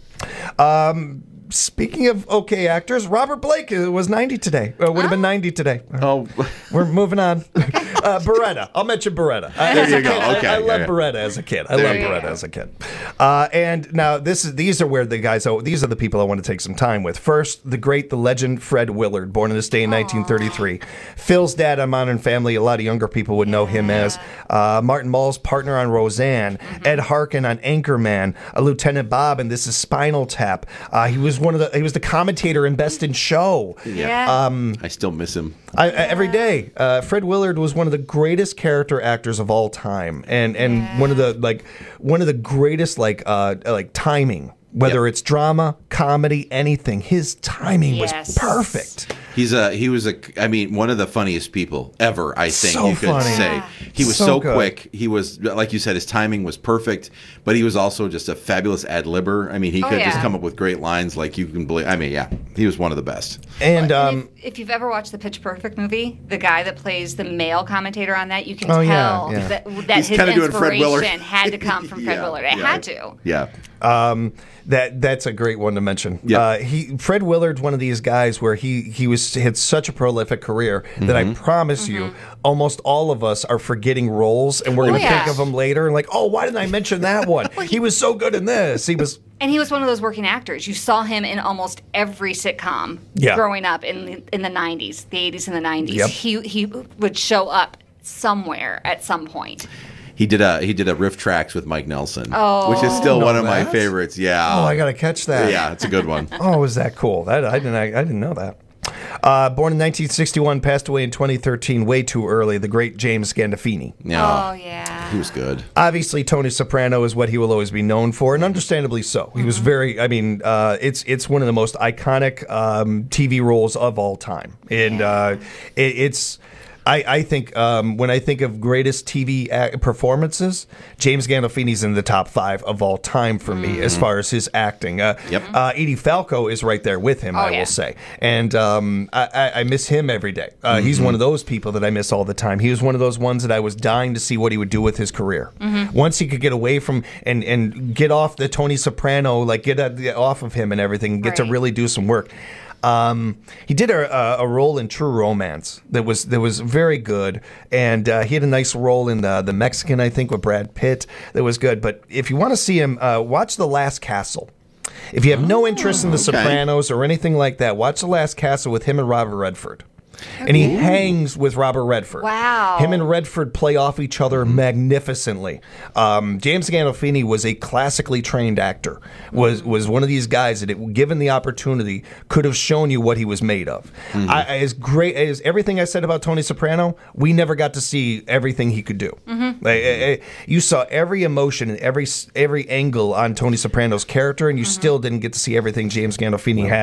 Um, speaking of okay actors, Robert Blake uh, was ninety today. Uh, would have been ninety today. Oh, we're moving on. uh, Beretta. I'll mention Beretta. I, There as you a go. kid, I- Okay, I, love yeah. Beretta as a kid. I There love you Beretta go. as a kid. Uh, and now this is these are where the guys. Oh, these are the people I want to take some time with. First, the great, the legend, Fred Willard, born on this day in nineteen thirty-three. Phil's dad on Modern Family. A lot of younger people would know him as uh, Martin Mull's partner on Roseanne. Ed Harkin on Anchorman. Uh, Lieutenant Bob, and this is Spinal Tap. Uh, he was one of the. He was the commentator in Best in Show. Yeah. Um, I still miss him. I, I, every day, uh, Fred Willard was one of the greatest character actors of all time, and and one of the like one of the greatest like uh, like timing. Whether it's drama, comedy, anything, his timing Yes. was perfect. He's a he was a I mean one of the funniest people ever. I think So you could funny. say he was So so, good. quick. He was like you said, his timing was perfect, but he was also just a fabulous ad libber. I mean, he Oh, could just yeah. come up with great lines like you can believe. I mean, yeah, he was one of the best. And um, if, if you've ever watched the Pitch Perfect movie, the guy that plays the male commentator on that, you can Oh, yeah, tell yeah. that, that He's his kinda doing Fred Willard. inspiration had to come from Fred Yeah, Willard. It yeah. had to. Yeah. Um, that that's a great one to mention. Yeah. Uh, he Fred Willard's one of these guys where he he was had such a prolific career that I promise you, almost all of us are forgetting roles, and we're Oh, going to yeah. think of them later. And like, oh, why didn't I mention that one? He was so good in this. He was. And he was one of those working actors. You saw him in almost every sitcom Yeah. growing up in the, in the nineties, the eighties and the nineties. Yep. He he would show up somewhere at some point. He did a he did a riff tracks with Mike Nelson, Oh. which is still Know one of my that? favorites. Yeah. Oh, I got to catch that. Yeah, it's a good one. Oh, was that cool? That I didn't. I, I didn't know that. Uh, born in nineteen sixty-one, passed away in twenty thirteen, way too early. The great James Gandolfini. Yeah. Oh yeah. He was good. Obviously, Tony Soprano is what he will always be known for, and understandably so. He was very. I mean, uh, it's it's one of the most iconic um, T V roles of all time, and uh, it, it's. I, I think um, when I think of greatest T V act- performances, James Gandolfini's in the top five of all time for me as far as his acting. Uh, Yep. uh, Edie Falco is right there with him, Oh, I yeah. will say. And um, I, I, I miss him every day. Uh, He's one of those people that I miss all the time. He was one of those ones that I was dying to see what he would do with his career. Once he could get away from and, and get off the Tony Soprano, like get uh, off of him and everything, and get to Right. really do some work. Um, he did a, a, a role in True Romance that was that was very good, and uh, he had a nice role in the the Mexican, I think, with Brad Pitt that was good. But if you want to see him, uh, watch The Last Castle. If you have no interest in The okay. Sopranos or anything like that, watch The Last Castle with him and Robert Redford. And he hangs with Robert Redford. Wow. Him and Redford play off each other magnificently. Um, James Gandolfini was a classically trained actor. Was was one of these guys that, it, given the opportunity, could have shown you what he was made of. I, as great as everything I said about Tony Soprano, we never got to see everything he could do. Like, I- I- you saw every emotion and every s- every angle on Tony Soprano's character, and you still didn't get to see everything James Gandolfini had in him.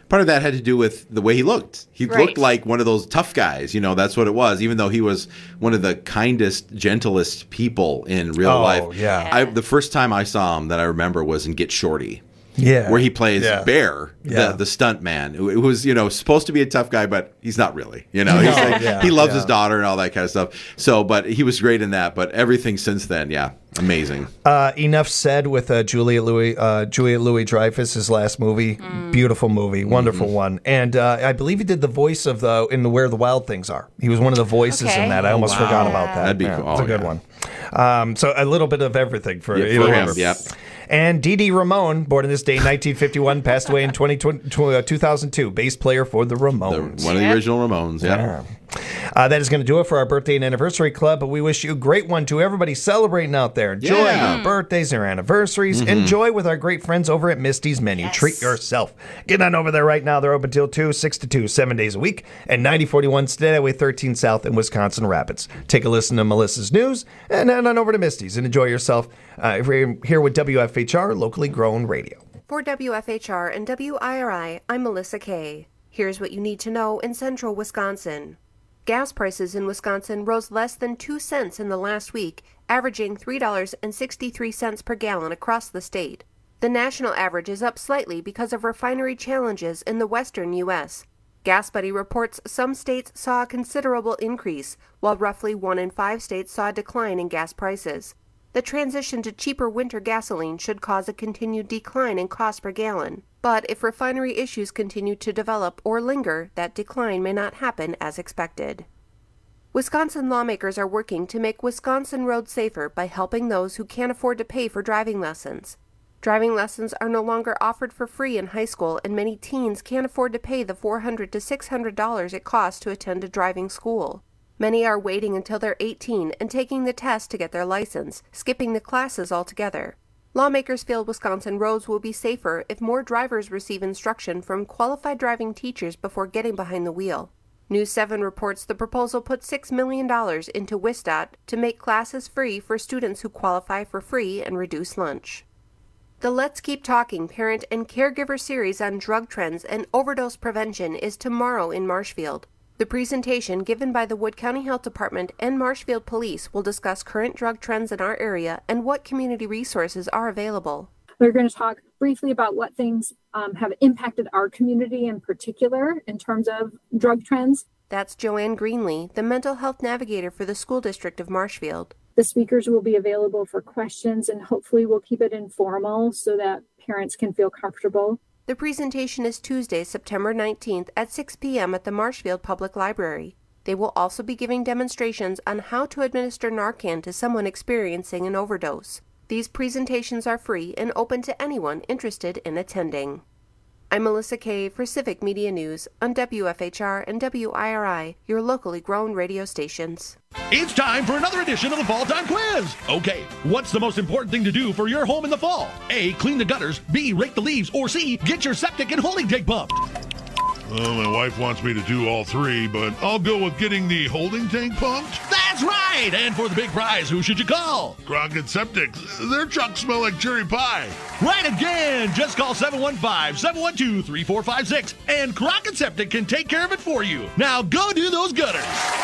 part of that had to do with the way he looked. He Right. looked like one of those tough guys. You know, that's what it was. Even though he was one of the kindest, gentlest people in real Oh, life. yeah. I, the first time I saw him that I remember was in Get Shorty. Yeah. Where he plays Yeah. Bear, Yeah. the, the stunt man, who, who was, you know, supposed to be a tough guy, but he's not really. You know, he's No. like, Yeah. he loves his Yeah. daughter and all that kind of stuff. So, but he was great in that. But everything since then, yeah, amazing. Uh, Enough Said with uh, Juliet Louis uh, Juliet Louis Dreyfus, his last movie, beautiful movie, wonderful one, and uh, I believe he did the voice of the in the Where the Wild Things Are. He was one of the voices Okay. in that. I almost Wow. forgot about that. That'd be Yeah, cool. It's a Oh, good yeah. one. Um, so a little bit of everything for, Yeah, either for one. him, yep. And Dee Dee Ramone, born in this day in nineteen fifty-one, passed away in twenty twenty, uh, two thousand two. Bass player for the The, Ramones. one of the original Ramones, yeah. Yeah. Uh, that is going to do it for our birthday and anniversary club, but we wish you a great one to everybody celebrating out there. Enjoy Yeah. your birthdays, your anniversaries. Enjoy with our great friends over at Misty's Menu. Treat yourself. Get on over there right now. They're open till two, six to two, seven days a week, at ninety forty-one State Highway thirteen South in Wisconsin Rapids. Take a listen to Melissa's news and head on over to Misty's and enjoy yourself. Uh, we're here with W F H R, locally grown radio. For W F H R and W I R I, I'm Melissa Kay. Here's what you need to know in central Wisconsin. Gas prices in Wisconsin rose less than two cents in the last week, averaging three dollars and sixty-three cents per gallon across the state. The national average is up slightly because of refinery challenges in the western U S. GasBuddy reports some states saw a considerable increase, while roughly one in five states saw a decline in gas prices. The transition to cheaper winter gasoline should cause a continued decline in cost per gallon. But if refinery issues continue to develop or linger, that decline may not happen as expected. Wisconsin lawmakers are working to make Wisconsin roads safer by helping those who can't afford to pay for driving lessons. Driving lessons are no longer offered for free in high school, and many teens can't afford to pay the four hundred to six hundred dollars it costs to attend a driving school. Many are waiting until they're eighteen and taking the test to get their license, skipping the classes altogether. Lawmakers feel Wisconsin roads will be safer if more drivers receive instruction from qualified driving teachers before getting behind the wheel. News seven reports the proposal put six million dollars into WisDOT to make classes free for students who qualify for free and reduced lunch. The Let's Keep Talking Parent and Caregiver series on drug trends and overdose prevention is tomorrow in Marshfield. The presentation given by the Wood County Health Department and Marshfield Police will discuss current drug trends in our area and what community resources are available. We're going to talk briefly about what things um, have impacted our community in particular in terms of drug trends. That's Joanne Greenlee, the mental health navigator for the school district of Marshfield. The speakers will be available for questions, and hopefully we'll keep it informal so that parents can feel comfortable. The presentation is Tuesday, September nineteenth at six p.m. at the Marshfield Public Library. They will also be giving demonstrations on how to administer Narcan to someone experiencing an overdose. These presentations are free and open to anyone interested in attending. I'm Melissa Kay for Civic Media News on W F H R and W I R I, your locally grown radio stations. It's time for another edition of the Fall Time Quiz. Okay, what's the most important thing to do for your home in the fall? A, clean the gutters. B, rake the leaves. Or C, get your septic and holding tank pumped. Well, my wife wants me to do all three, but I'll go with getting the holding tank pumped. That's right! And for the big prize, who should you call? Crockett Septic. Their trucks smell like cherry pie. Right again! Just call seven one five, seven one two, three four five six, and Crockett Septic can take care of it for you. Now go do those gutters.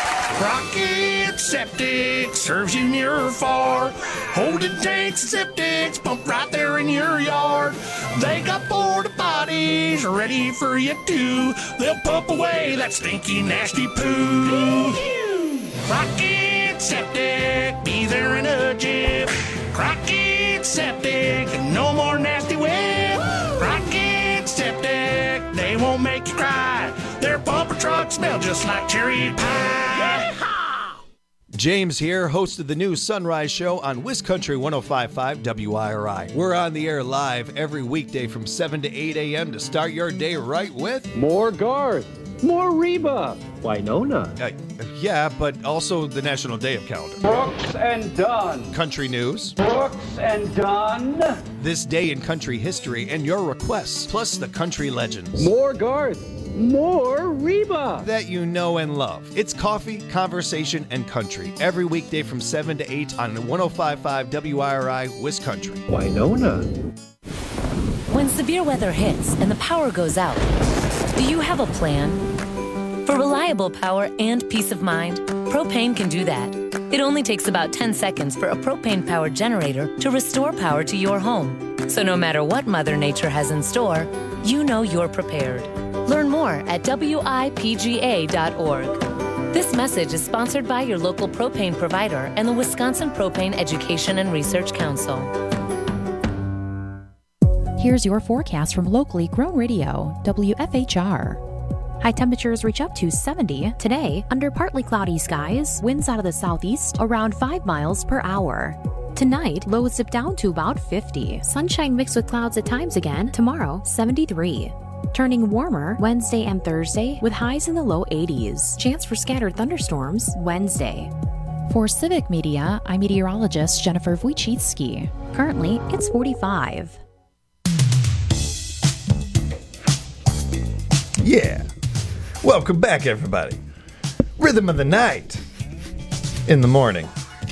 Crockett Septic serves you near or far. Holding tanks and septics pumped right there in your yard. They got porta potties ready for you too. They'll pump away that stinky, nasty poo. Crockett Septic, be there in a jiff. Crockett Septic, no more nasty whip. Crockett Septic, they won't make you cry. Their pumper trucks smell just like cherry pie. James here, host of the new Sunrise Show on WisCountry one oh five point five W I R I. We're on the air live every weekday from seven to eight a.m. to start your day right with more Garth, more Reba, Winona. Uh, yeah, but also the National Day of Calendar. Brooks and Dunn. Country news. Brooks and Dunn. This day in country history and your requests, plus the country legends. More Garth. More Reba that you know and love. It's coffee, conversation, and country every weekday from seven to eight on one oh five point five W I R I WisCountry. Winona. When severe weather hits and the power goes out, Do you have a plan? For reliable power and peace of mind, Propane can do that. It only takes about ten seconds for a propane-powered generator to restore power to your home. So no matter what Mother Nature has in store, you know you're prepared. Learn more at W I P G A dot org. This message is sponsored by your local propane provider and the Wisconsin Propane Education and Research Council. Here's your forecast from locally grown radio, W F H R. High temperatures reach up to seventy today under partly cloudy skies, winds out of the southeast around five miles per hour. Tonight, lows dip down to about fifty. Sunshine mixed with clouds at times again. Tomorrow, seventy-three. Turning warmer Wednesday and Thursday with highs in the low eighties. Chance for scattered thunderstorms Wednesday. For Civic Media, I'm meteorologist Jennifer Wojcicki. Currently, it's forty-five. Yeah. Welcome back, everybody. Rhythm of the night in the morning.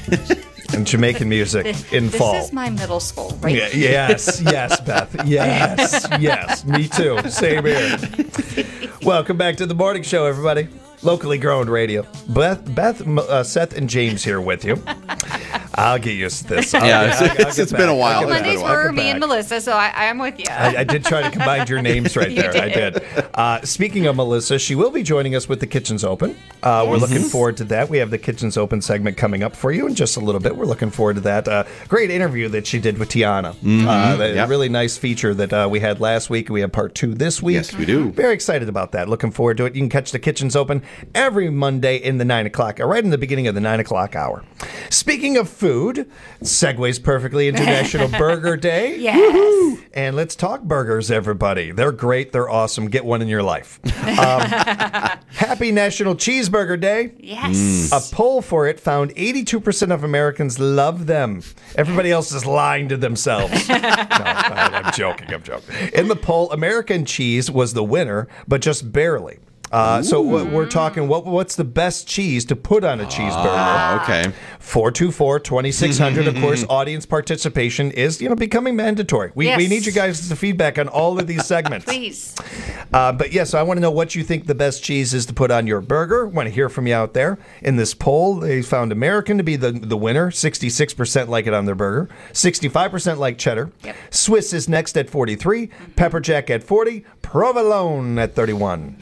And Jamaican music This, in this fall. is my middle school, right? Yeah, yes, yes, Beth. Yes, yes. Me too. Same here. Welcome back to the morning show, everybody. Locally grown radio. Beth, Beth, uh, Seth, and James here with you. I'll get used to this. I'll Yeah, get- it's- I'll- I'll it's- get it's been a back. while. I'll get Mondays back. I'll were get me back. and Melissa, so I, I'm with you. I, I did try to combine your names right You there. I did. did. Uh, speaking of Melissa, she will be joining us with the Kitchens Open. Uh, We're Yes. looking forward to that. We have the Kitchens Open segment coming up for you in just a little bit. We're looking forward to that. Uh, great interview that she did with Tiana. Mhm. Uh, that Yep. really nice feature that uh, we had last week. We have part two this week. Yes, we do. Very excited about that. Looking forward to it. You can catch the Kitchens Open every Monday in the nine o'clock, uh, right in the beginning of the nine o'clock hour. Speaking of food, segues perfectly into National Burger Day. Yes. Woohoo! And let's talk burgers, everybody. They're great. They're awesome. Get one in your life. Um, happy National Cheeseburger Day. Yes. Mm. A poll for it found eighty-two percent of Americans love them. Everybody else is lying to themselves. No, I- I'm joking. I'm joking. In the poll, American cheese was the winner, but just barely. Uh, so w- we're talking, what what's the best cheese to put on a cheeseburger? Ah, okay. four two four, two six zero zero. Of course, audience participation is, you know, becoming mandatory. We, we Yes. need you guys' feedback on all of these segments. Please. Uh, but yes, I want to know what you think the best cheese is to put on your burger. Want to hear from you out there. In this poll, they found American to be the, the winner. sixty-six percent like it on their burger. sixty-five percent like cheddar. Yep. Swiss is next at forty-three. Pepper Jack at forty. Provolone at thirty-one.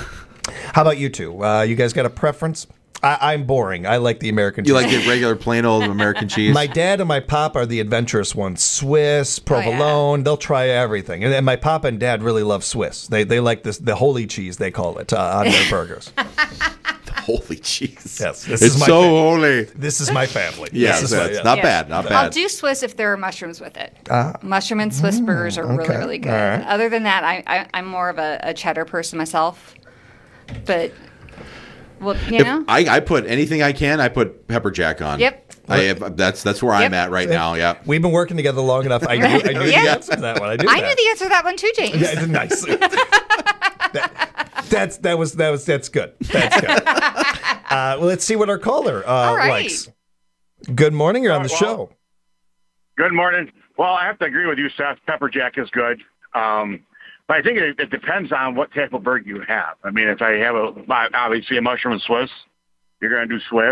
How about you two? Uh, you guys got a preference? I, I'm boring. I like the American cheese. You like the regular plain old American cheese? My dad and my pop are the adventurous ones. Swiss, provolone, they'll try everything. And, and my papa and dad really love Swiss. They they like this the holy cheese, they call it, uh, on their burgers. Holy cheese. Yes, this It's is my so fam- holy. This is my family. Yes, This is my- it's yeah. not Yeah. bad, not I'll bad. do Swiss if there are mushrooms with it. Ah. Mushroom and Swiss burgers are really, okay. really good. All right. Other than that, I, I, I'm more of a, a cheddar person myself. But, well, you If know? I, I put anything I can, I put pepper jack on. Yep. I have, that's that's where I'm Yep. at right now. Yeah. We've been working together long enough. I knew, I knew Yeah. the answer to that one. I knew I that. knew the answer to that one too, James. Yeah, nice. that, that's that was that was that's good. That's good. Uh, well, let's see what our caller uh, All right. likes. Good morning. You're on the Well, show. Good morning. Well, I have to agree with you, Seth. Pepper Jack is good. Um, but I think it, it depends on what type of burger you have. I mean, if I have a obviously a mushroom and Swiss, you're going to do Swiss.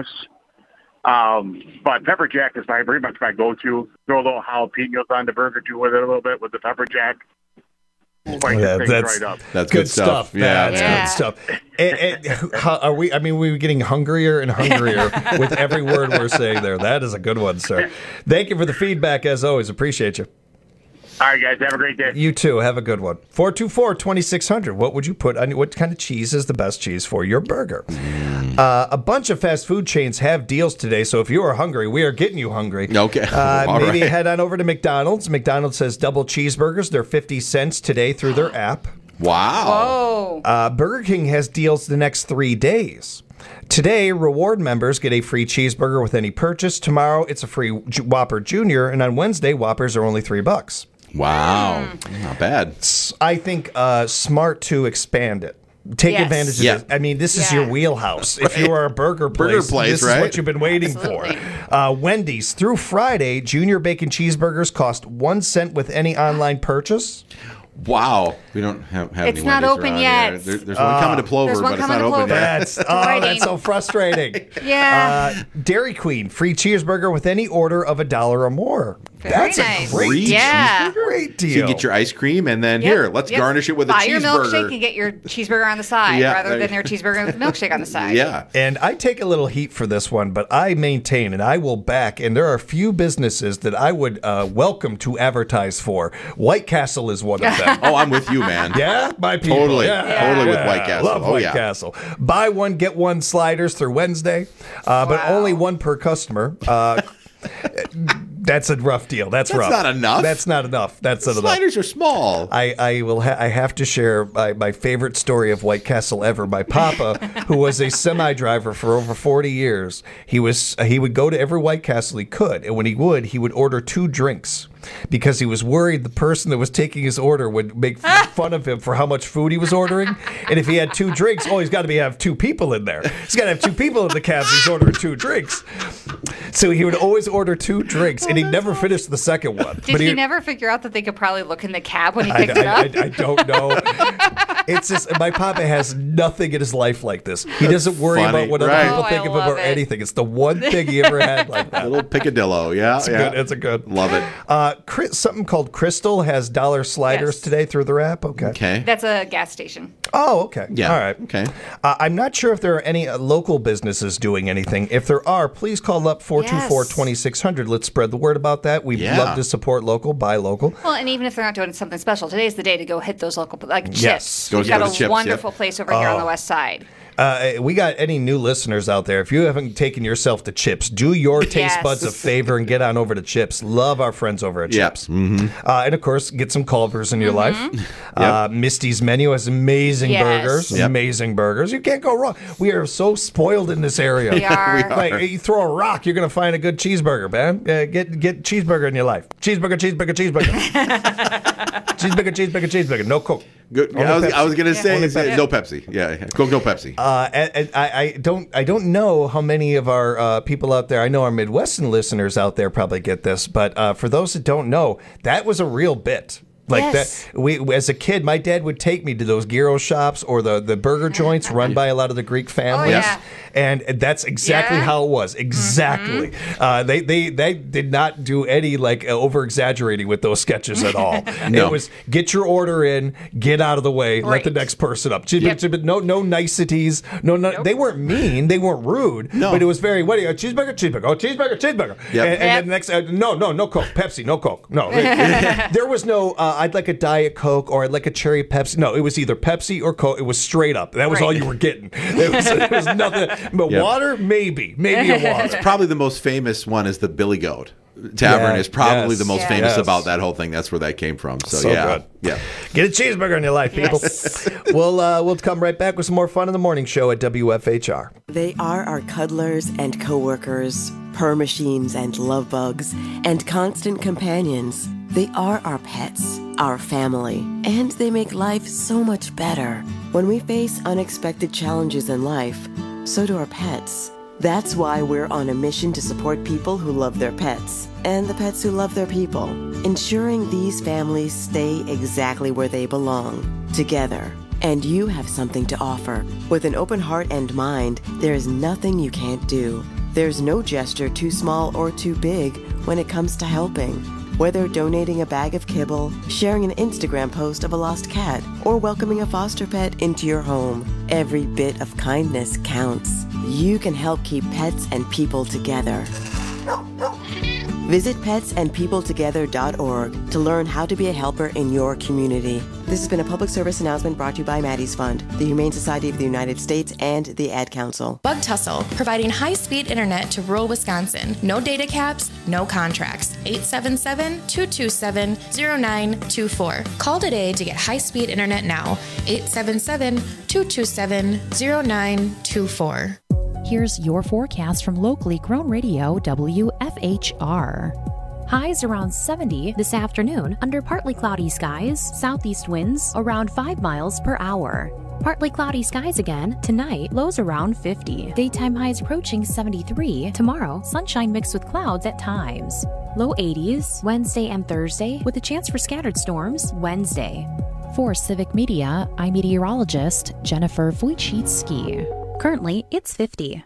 Um, but Pepper Jack is my pretty much my go-to. Throw a little jalapenos on the burger too with it a little bit with the Pepper Jack. Spice Yeah, things that's, right up. That's good good stuff. stuff. Yeah. That's Yeah. good stuff. And, and how are we? I mean, we're getting hungrier and hungrier with every word we're saying there. That is a good one, sir. Thank you for the feedback, as always. Appreciate you. All right, guys. Have a great day. You too. Have a good one. four two four, two six zero zero. What would you put on? What kind of cheese is the best cheese for your burger? Uh, a bunch of fast food chains have deals today, so if you are hungry, we are getting you hungry. Okay. Uh, All maybe right. head on over to McDonald's. McDonald's says double cheeseburgers. They're fifty cents today through their app. Wow. Whoa. Uh, Burger King has deals the next three days. Today, reward members get a free cheeseburger with any purchase. Tomorrow, it's a free J- Whopper Junior, and on Wednesday, Whoppers are only three bucks. Wow. Not bad. It's, I think, uh, smart to expand it. Take Yes. advantage of Yeah. this. I mean, this is Yeah. your wheelhouse. If you are a burger place, Burger place, this is right? what you've been waiting Absolutely. for. Uh, Wendy's, through Friday, Junior Bacon Cheeseburgers cost one cent with any online purchase. Wow. We don't have, have It's any not Wendy's open around yet. here. There, there's one uh, coming to Plover, There's one but it's coming not to open Plover. yet. That's, oh, that's so frustrating. Yeah. Uh, Dairy Queen, free cheeseburger with any order of a dollar or more. Very That's nice. a great, Free Yeah. great deal. So you get your ice cream, and then Yep. here, let's Yep. garnish it with a Buy your cheeseburger. milkshake and get your cheeseburger on the side Yeah, rather there than you- your cheeseburger with milkshake on the side. Yeah. And I take a little heat for this one, but I maintain and I will back, and there are a few businesses that I would uh, welcome to advertise for. White Castle is one of them. Oh, I'm with you, man. Yeah, my people. Totally. Yeah. Totally with Yeah. White Castle. Love Oh, White yeah. Castle. Buy one, get one sliders through Wednesday, uh, but only one per customer. Uh, that's a rough deal. That's, That's rough. not enough. That's not enough. That's not enough. Sliders are small. I, I will. Ha- I have to share my, my favorite story of White Castle ever. My papa, who was a semi driver for over forty years, he was he would go to every White Castle he could, and when he would, he would order two drinks because he was worried the person that was taking his order would make f- fun of him for how much food he was ordering. And if he had two drinks, oh, he's got to be have two people in there. He's got to have two people in the cab. He's ordering two drinks, so he would always order two drinks, and he'd never finish the second one. Did But he, never figure out that they could probably look in the cab when he picked I, it I, up? I, I don't know. It's just my papa has nothing in his life like this. He doesn't worry Funny, about what other right. people Oh, think I of him or love it. anything. It's the one thing he ever had like that. Little picadillo. Yeah. It's yeah. good. It's a good. Love it. Uh, Chris, something called Crystal has dollar sliders Yes. today through their app. Okay. Okay. That's a gas station. Oh, okay. Yeah. All right. Okay. Uh, I'm not sure if there are any uh, local businesses doing anything. If there are, please call up four two four, two six zero zero. Let's spread the word about that. We'd Yeah. love to support local, buy local. Well, and even if they're not doing something special, today's the day to go hit those local, like chips. Yes. Go We've get got the a chips, wonderful yeah. place over here on Oh. the west side. Uh, we got any new listeners out there? If you haven't taken yourself to Chips, do your taste Yes. buds a favor and get on over to Chips. Love our friends over at Yep. Chips. Mm-hmm. Uh, and of course, get some Culvers in your life. Uh, Misty's Menu has amazing Yes. burgers. Yep. Amazing burgers. You can't go wrong. We are so spoiled in this area. We are. We are. Like, you throw a rock, you're going to find a good cheeseburger, man. Uh, get get cheeseburger in your life. Cheeseburger, cheeseburger, cheeseburger. cheeseburger, cheeseburger, cheeseburger. No Coke. Good. Only I was, Pepsi. I was gonna say Only is that Pepsi. no Pepsi. Yeah. Coke, no Pepsi. Uh, and, and I, I don't I don't know how many of our uh, people out there, I know our Midwestern listeners out there probably get this, but uh, for those that don't know, that was a real bit. Like Yes. that, we as a kid, my dad would take me to those gyro shops or the, the burger joints run by a lot of the Greek families, yeah. and that's exactly Yeah. how it was. Exactly, uh, they they they did not do any like over exaggerating with those sketches at all. No. It was get your order in, get out of the way, let the Right. next person up. Cheeseburger, Yep. cheeseburger, no no niceties, no, no they weren't mean, they weren't rude, No. but it was very what do you cheeseburger, cheeseburger, oh cheeseburger, cheeseburger, Yep. and, and Yep. then the next uh, no no no Coke, Pepsi, no Coke, no. There was no uh, I'd like a Diet Coke or I'd like a cherry Pepsi. No, it was either Pepsi or Coke. It was straight up. That was Right. all you were getting. It was, it was nothing. But Yep. water, maybe, maybe a water. Probably the most famous one is the Billy Goat Tavern. Yeah, Is probably yes, the most yes. famous yes. about that whole thing. That's where that came from. So, So yeah, good. yeah. Get a cheeseburger in your life, people. Yes. we'll uh, we'll come right back with some more fun in the morning show at W F H R. They are our cuddlers and coworkers, purr machines and love bugs, and constant companions. They are our pets, our family, and they make life so much better. When we face unexpected challenges in life, so do our pets. That's why we're on a mission to support people who love their pets and the pets who love their people, ensuring these families stay exactly where they belong, together. And you have something to offer. With an open heart and mind, there is nothing you can't do. There's no gesture too small or too big when it comes to helping. Whether donating a bag of kibble, sharing an Instagram post of a lost cat, or welcoming a foster pet into your home, every bit of kindness counts. You can help keep pets and people together. Visit pets and people together dot org to learn how to be a helper in your community. This has been a public service announcement brought to you by Maddie's Fund, the Humane Society of the United States, and the Ad Council. Bug Tussle, providing high-speed internet to rural Wisconsin. No data caps, no contracts. eight seven seven, two two seven, zero nine two four. Call today to get high-speed internet now. eight seven seven, two two seven, zero nine two four. Here's your forecast from locally grown radio W F H R. Highs around seventy this afternoon under partly cloudy skies, southeast winds around five miles per hour. Partly cloudy skies again tonight, lows around fifty. Daytime highs approaching seventy-three. Tomorrow, sunshine mixed with clouds at times. Low eighties Wednesday and Thursday with a chance for scattered storms Wednesday. For Civic Media, I'm meteorologist Jennifer Wojcicki. Currently, it's fifty.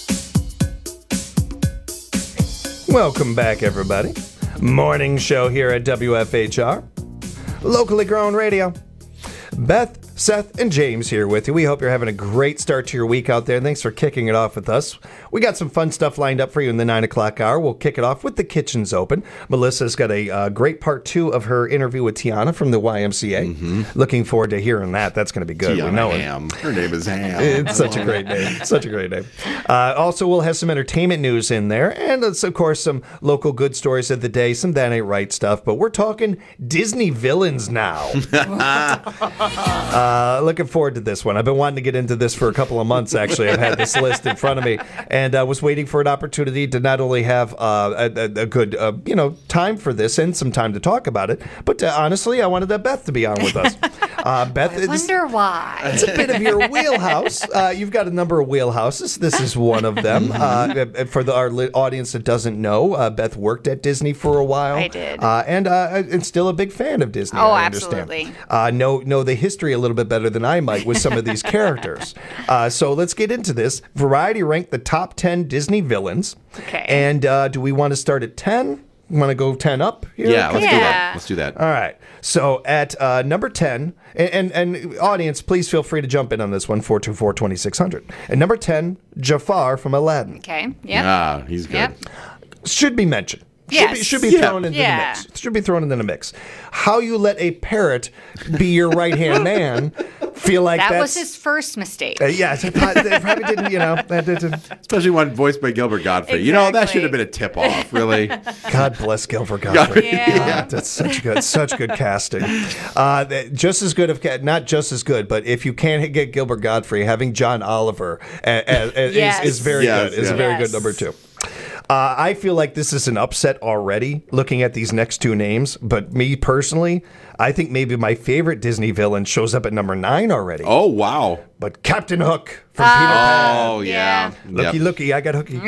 Welcome back, everybody. Morning show here at W F H R. Locally grown radio. Beth, Seth, and James here with you. We hope you're having a great start to your week out there. Thanks for kicking it off with us. We got some fun stuff lined up for you in the nine o'clock hour. We'll kick it off with The Kitchen's Open. Melissa's got a uh, great part two of her interview with Tiana from the Y M C A. Mm-hmm. Looking forward to hearing that. That's going to be good. Tiana we know Ham. it. Her name is Ham. It's such a great name. Such a great name. Uh, also, we'll have some entertainment news in there. And, it's, of course, some local good stories of the day. Some That Ain't Right stuff. But we're talking Disney villains now. uh, looking forward to this one. I've been wanting to get into this for a couple of months, actually. I've had this list in front of me. And I uh, was waiting for an opportunity to not only have uh, a, a good, uh, you know, time for this and some time to talk about it, but uh, honestly, I wanted uh, Beth to be on with us. Uh, Beth, I wonder why. It's a bit of your wheelhouse. Uh, you've got a number of wheelhouses. This is one of them. Uh, for the, our li- audience that doesn't know, uh, Beth worked at Disney for a while. I did. Uh, and uh, and still a big fan of Disney. Oh, I understand. absolutely. Uh, know, know the history a little bit better than I might with some of these characters. Uh, so let's get into this. Variety ranked the top ten Disney villains. Okay. And uh, do we want to start at ten? Want to go ten up here? Yeah, let's Yeah. do that. Let's do that. All right. So at uh, number ten, and, and, and audience, please feel free to jump in on this one, four two four, two six zero zero. At number ten, Jafar from Aladdin. Okay. Yep. Ah, he's good. Yep. Should be mentioned. Should Yes. be, should be Yeah. thrown into Yeah. the mix. Should be thrown into the mix. How you let a parrot be your right-hand man feel like That that's... was his first mistake. Uh, yeah, they probably, they probably didn't, you know... That didn't, Especially one voiced by Gilbert Godfrey. You know, that should have been a tip-off, really. God bless Gilbert Godfrey. Yeah. God, that's such good, such good casting. Uh, that- just as good of, ca- not just as good, but if you can't get Gilbert Godfrey, having John Oliver uh, uh, Yes. is, is very Yes, good. Is yes. a very Yes. good number two. Uh, I feel like this is an upset already, looking at these next two names. But me personally, I think maybe my favorite Disney villain shows up at number nine already. Oh, wow. But Captain Hook from Peter Pan. Oh, yeah. Looky, Yep. looky, I got hooky.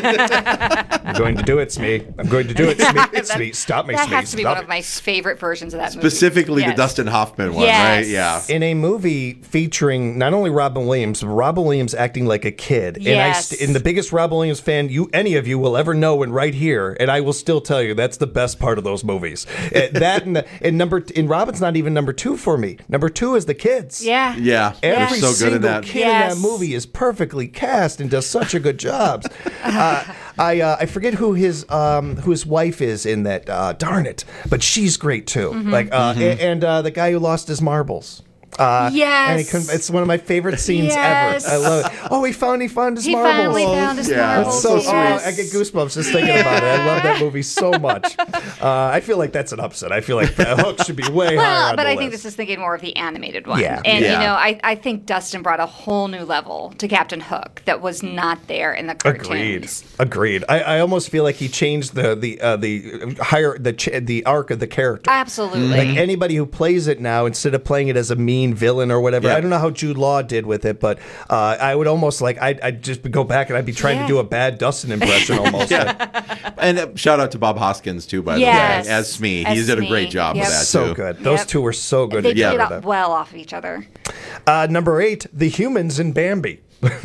I'm going to do it, Smee. I'm going to do it, Smee. It's Smee. Stop me, That Smee. has to be Stop one it. of my favorite versions of that movie. Specifically the Yes. Dustin Hoffman one, Yes. right? Yeah. In a movie featuring not only Robin Williams, but Robin Williams acting like a kid. And I Yes. st- and the biggest Robin Williams fan you any of you will ever know, and right here, and I will still tell you that's the best part of those movies. Uh, that and, the, and number and Robin's not even number two for me. Number two is the kids. Yeah. Yeah. Every They're so good single in that. kid Yes. in that movie is perfectly cast and does such a good job. uh, I uh, I forget who his um who his wife is in that. Uh, darn it! But she's great too. Mm-hmm. Like uh, Mm-hmm. and, and uh, the guy who lost his marbles. Uh, Yes. and he couldn't- it's one of my favorite scenes Yes. ever. I love it. Oh, he found he found his He marbles. finally found his Yeah. marbles. That's so yes. oh, I get goosebumps just thinking about it. I love that movie so much. Uh, I feel like that's an upset. I feel like the Hook should be way higher Well, on but the I list. think this is thinking more of the animated one. Yeah. And, Yeah. you know, I, I think Dustin brought a whole new level to Captain Hook that was not there in the cartoons. Agreed. Agreed. I, I almost feel like he changed the the uh, the higher the ch- the arc of the character. Absolutely. Like anybody who plays it now, instead of playing it as a mean villain or whatever, Yep. I don't know how Jude Law did with it, but uh, I would almost like I'd, I'd just go back and I'd be trying Yeah. to do a bad Dustin impression almost. And uh, shout out to Bob Hoskins, too, by Yes. the way, as Smee. As He did a Smee. great job Yep. with that, So too. good. Those Yep. two were so good They together. played then. up well off of each other. Uh, number eight, the humans in Bambi.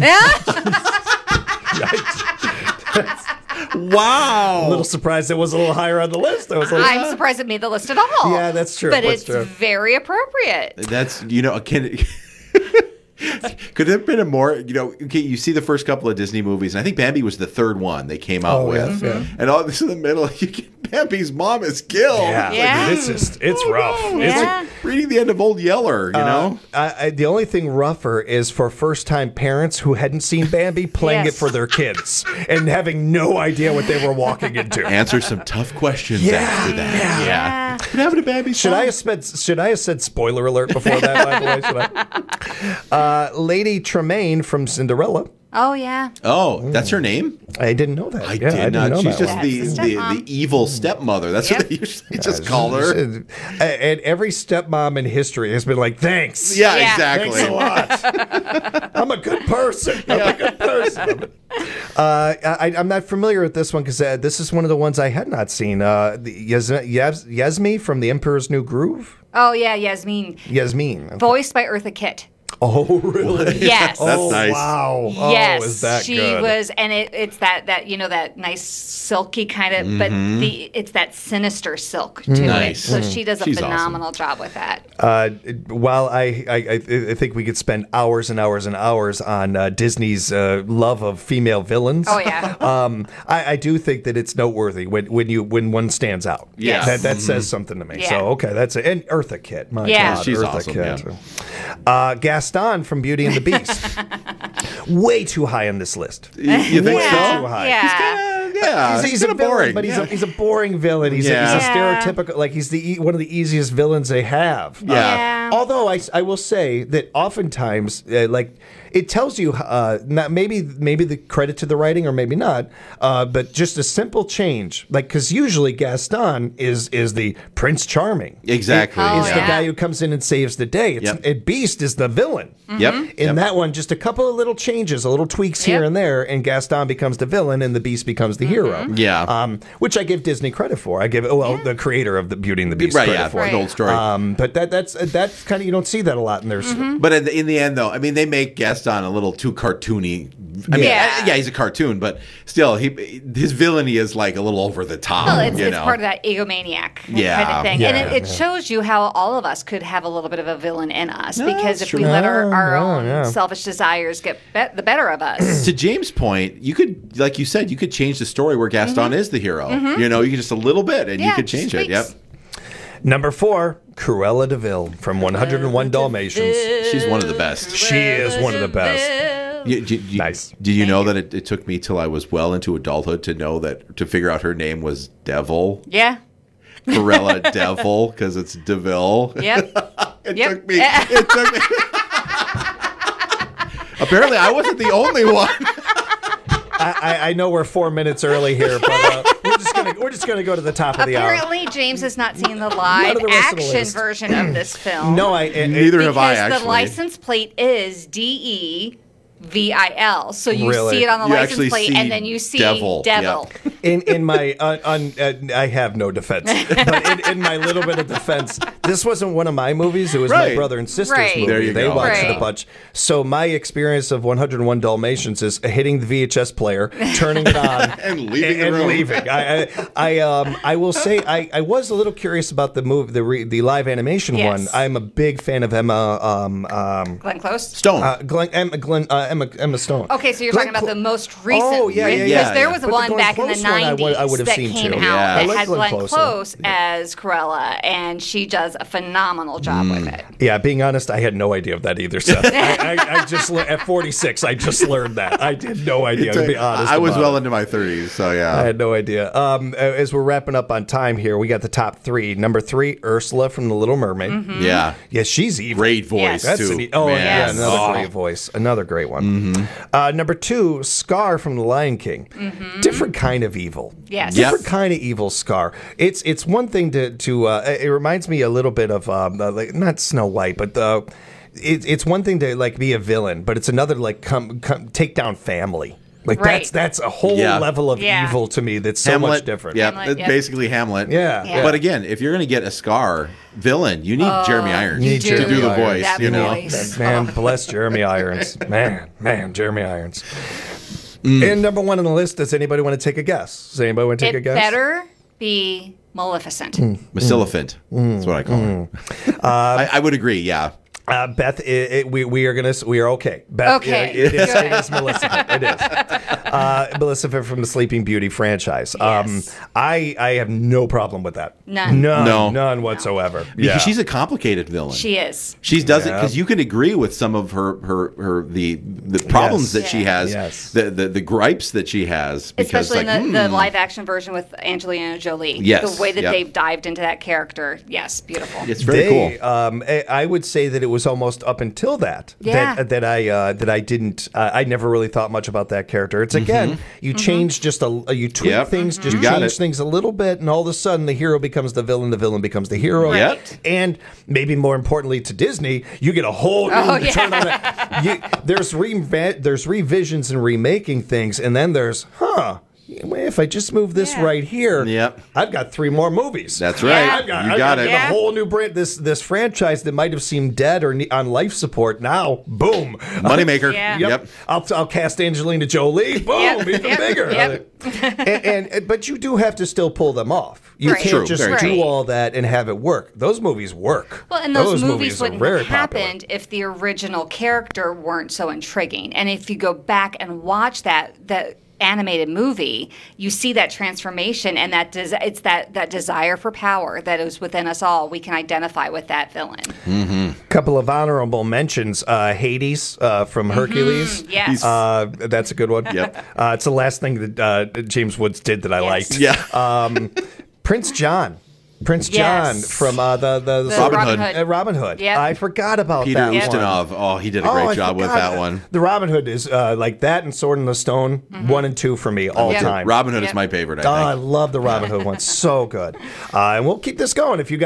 Wow. A little surprised it was a little higher on the list. I was like, I'm surprised it made the list at all. Yeah, that's true. But That's it's true. very appropriate. That's, you know, can could there have been a more, you know, okay, you see the first couple of Disney movies, and I think Bambi was the third one they came out Oh, with. yeah, yeah. And all this in the middle, you get Bambi's mom is killed. Yeah, It's Yeah. Like, this is it's rough. no. It's Yeah. like reading the end of Old Yeller, you know? Uh, I, I, the only thing rougher is for first-time parents who hadn't seen Bambi playing Yes. it for their kids and having no idea what they were walking into. Answer some tough questions Yeah. after that. Yeah. What happened to Bambi's Should mom? I have said Should I have said spoiler alert before that? By the way, should I? Uh, Lady Tremaine from Cinderella. Oh, yeah. Oh, that's her name? I didn't know that. I Yeah, did I didn't not. know She's that just one. the, That's the the, stepmom. the evil stepmother. That's Yep. what they usually just call her. And and every stepmom in history has been like, thanks. Yeah, Yeah. exactly. Thanks a lot. I'm a good person. I'm a good person. Uh, I, I'm not familiar with this one because uh, this is one of the ones I had not seen. Uh, the Yas- Yas- Yasmi from The Emperor's New Groove. Oh, yeah, Yasmin. Yasmin. Okay. Voiced by Eartha Kitt. Oh, really? Yes. That's oh, nice. Wow. Yes, oh, is that she good? was, and it, it's that that you know that nice silky kind of, Mhm. but the it's that sinister silk to Nice. it. So Mhm. she does a She's phenomenal job with that. Uh, while I, I, I I think we could spend hours and hours and hours on uh, Disney's uh, love of female villains. Oh, yeah. um, I, I do think that it's noteworthy when, when you when one stands out. Yes. that that Mhm. says something to me. Yeah. So okay, that's it. And Eartha Kitt, my Yeah. God, She's Eartha awesome, Kitt. yeah. Uh, Gaston from Beauty and the Beast, way too high on this list. You, you think Way so? too high. Yeah. Yeah. He's, he's kinda a villain, boring. but he's, yeah. a, he's a boring villain. He's, Yeah. a, he's a Yeah. stereotypical, like he's the e- one of the easiest villains they have. Yeah. Yeah. Although I, I will say that oftentimes, uh, like it tells you, uh, not maybe maybe the credit to the writing or maybe not, uh, but just a simple change, like because usually Gaston is is the Prince Charming. Exactly. Oh, Is yeah. the guy who comes in and saves the day. It's, Yep. and Beast is the villain. Yep. In Yep. that one, just a couple of little changes, a little tweaks here Yep. and there, and Gaston becomes the villain, and the Beast becomes the hero. Yeah. Um, which I give Disney credit for. I give well the creator of the Beauty and the Beast Right, credit yeah, for. an old story. Um, but that that's that's kind of you don't see that a lot in their. But in the, in the end, though, I mean, they make Gaston a little too cartoony. I mean, Yeah. yeah, yeah he's a cartoon, but still, he his villainy is like a little over the top. Well, it's, you it's know? part of that egomaniac Yeah. kind of thing. Yeah, and it, it yeah. shows you how all of us could have a little bit of a villain in us No, because that's if true. we let our, Yeah, our yeah, own yeah. selfish desires get be- the better of us. To James' point, you could, like you said, you could change the story where Gaston is the hero. You know, you could just a little bit, and you Mm-hmm. Yeah, could change just it. Yep. tweaks. Number four, Cruella de Vil from one oh one Dalmatians. She's one of the best. She is one of the best. You, you, you, Nice. Did you know that it, it took me till I was well into adulthood to know that to figure out her name was Devil, Yeah. Cruella Devil, because it's Deville. Yep. It Yep. took me. It took me. Apparently, I wasn't the only one. I, I, I know we're four minutes early here, but uh, we're just gonna we're just gonna go to the top of the hour. Apparently, James has not seen the None live of the rest of the action list. version of this film. No, I it, Neither because have I actually. the license plate is D E V I L. So you Really? see it on the You license actually plate, see and then you see Devil, Devil. in in my uh, un, uh, I have no defense, but in, in my little bit of defense, this wasn't one of my movies. It was my Right. brother and sister's Right. movie. There you they go. watched it Right. a bunch. So my experience of one oh one Dalmatians is hitting the V H S player, turning it on, And leaving the and room. leaving. I, I I um I will say I, I was a little curious about the move the re, the live animation Yes. one. I'm a big fan of Emma um um Glenn Close? Stone. uh, Glenn Emma Glenn uh, Emma Emma Stone. Okay, so you're Glenn talking about Clo- the most recent. Oh, yeah, yeah, because yeah, there yeah. was But the one Glenn back in the Close one I would- nineties I would have that seen came too. out Yeah. I that like had Glenn Glenn Close, Close, yeah. as Cruella, and she does a phenomenal job with Mm. it. Yeah, being honest, I had no idea of that either. So I, I, I just le- at forty-six, I just learned that. I had no idea. To be honest, I was about well it. into my thirties, so yeah. I had no idea. Um, as we're wrapping up on time here, we got the top three. Number three, Ursula from The Little Mermaid. Mm-hmm. Yeah. Yeah, she's evil. Great voice, Yes. That's too. an e- oh Man. yeah, Yes. another Oh. great voice, another great one. Uh, number two, Scar from The Lion King. Different kind of evil. Yes. different Yep. kind of evil. Scar. It's it's one thing to to. Uh, it reminds me a little bit of um, uh, like not Snow White, but the. It, it's one thing to like be a villain, but it's another to like come, come take down family. Like Right. that's that's a whole Yeah. level of Yeah. evil to me. That's so Hamlet, much different. Yeah, Hamlet, it's yep. basically Hamlet. Yeah. Yeah. But again, if you're going to get a Scar villain, you need Jeremy Irons You need to Jeremy do the Irons. voice. That you know, voice. Man, bless Jeremy Irons. Man, man, Jeremy Irons. And number one on the list, does anybody want to take a guess? Does anybody want to take It a guess? better be Maleficent. Maleficent. That's what I call her. I, I would agree. Yeah. Uh, Beth, it, it, we we are gonna we are okay. Beth, Okay, it, it is good. it is Maleficent. It is uh, Maleficent from the Sleeping Beauty franchise. Um, Yes. I I have no problem with that. None. None, No. none whatsoever. Because Yeah. she's a complicated villain. She is. She does it Yeah. because you can agree with some of her her, her the the problems Yes. that she Yeah. has, Yes. the, the the gripes that she has. Because Especially like, in the, the hmm, live action version with Angelina Jolie. Yes, The way that yep. they've dived into that character. Yes, beautiful. it's very They, cool. Um, I I would say that it was almost up until that Yeah. that that I uh, that I didn't. Uh, I never really thought much about that character. It's again, you change just a you tweak Yep. things, just You got change it. things a little bit, and all of a sudden the hero becomes the villain. The villain becomes the hero. Right. Yep. And maybe more importantly to Disney, you get a whole new Oh, yeah. turn on it. You, there's re- there's revisions and remaking things, and then there's huh. if I just move this Yeah. right here, Yep. I've got three more movies. That's right. I've got, You I've got got it. a whole new brand. This this franchise that might have seemed dead or ne- on life support now, boom, Moneymaker. Yeah. Yep. Yep. I'll, I'll cast Angelina Jolie. Boom, Yep. even Yep. bigger. Yep. and, and but you do have to still pull them off. You Right. can't True, just very do true. all that and have it work. Those movies work. Well, and those, movies, movies are wouldn't very have popular. happened if the original character weren't so intriguing. And if you go back and watch that that animated movie, you see that transformation and that des- it's that that desire for power that is within us all. We can identify with that villain. Mm-hmm. Couple of honorable mentions. Uh, Hades uh, from Hercules. Yes. Uh, that's a good one. Yep. Uh, it's the last thing that uh, James Woods did that I liked. Yeah. Um, Prince John. Prince John Yes. from uh, the, the, The Robin Robin Hood. Hood. Uh, Robin Hood. Yep. I forgot about Peter that one. Ustinov. Oh, he did a Oh, great I job with forgot that one. The Robin Hood is uh, like that and Sword in the Stone, one and two for me all Yep. time. Robin Hood is Yep. my favorite, Oh, I I think. love the Robin Hood one. So good. Uh, and we'll keep this going. If you guys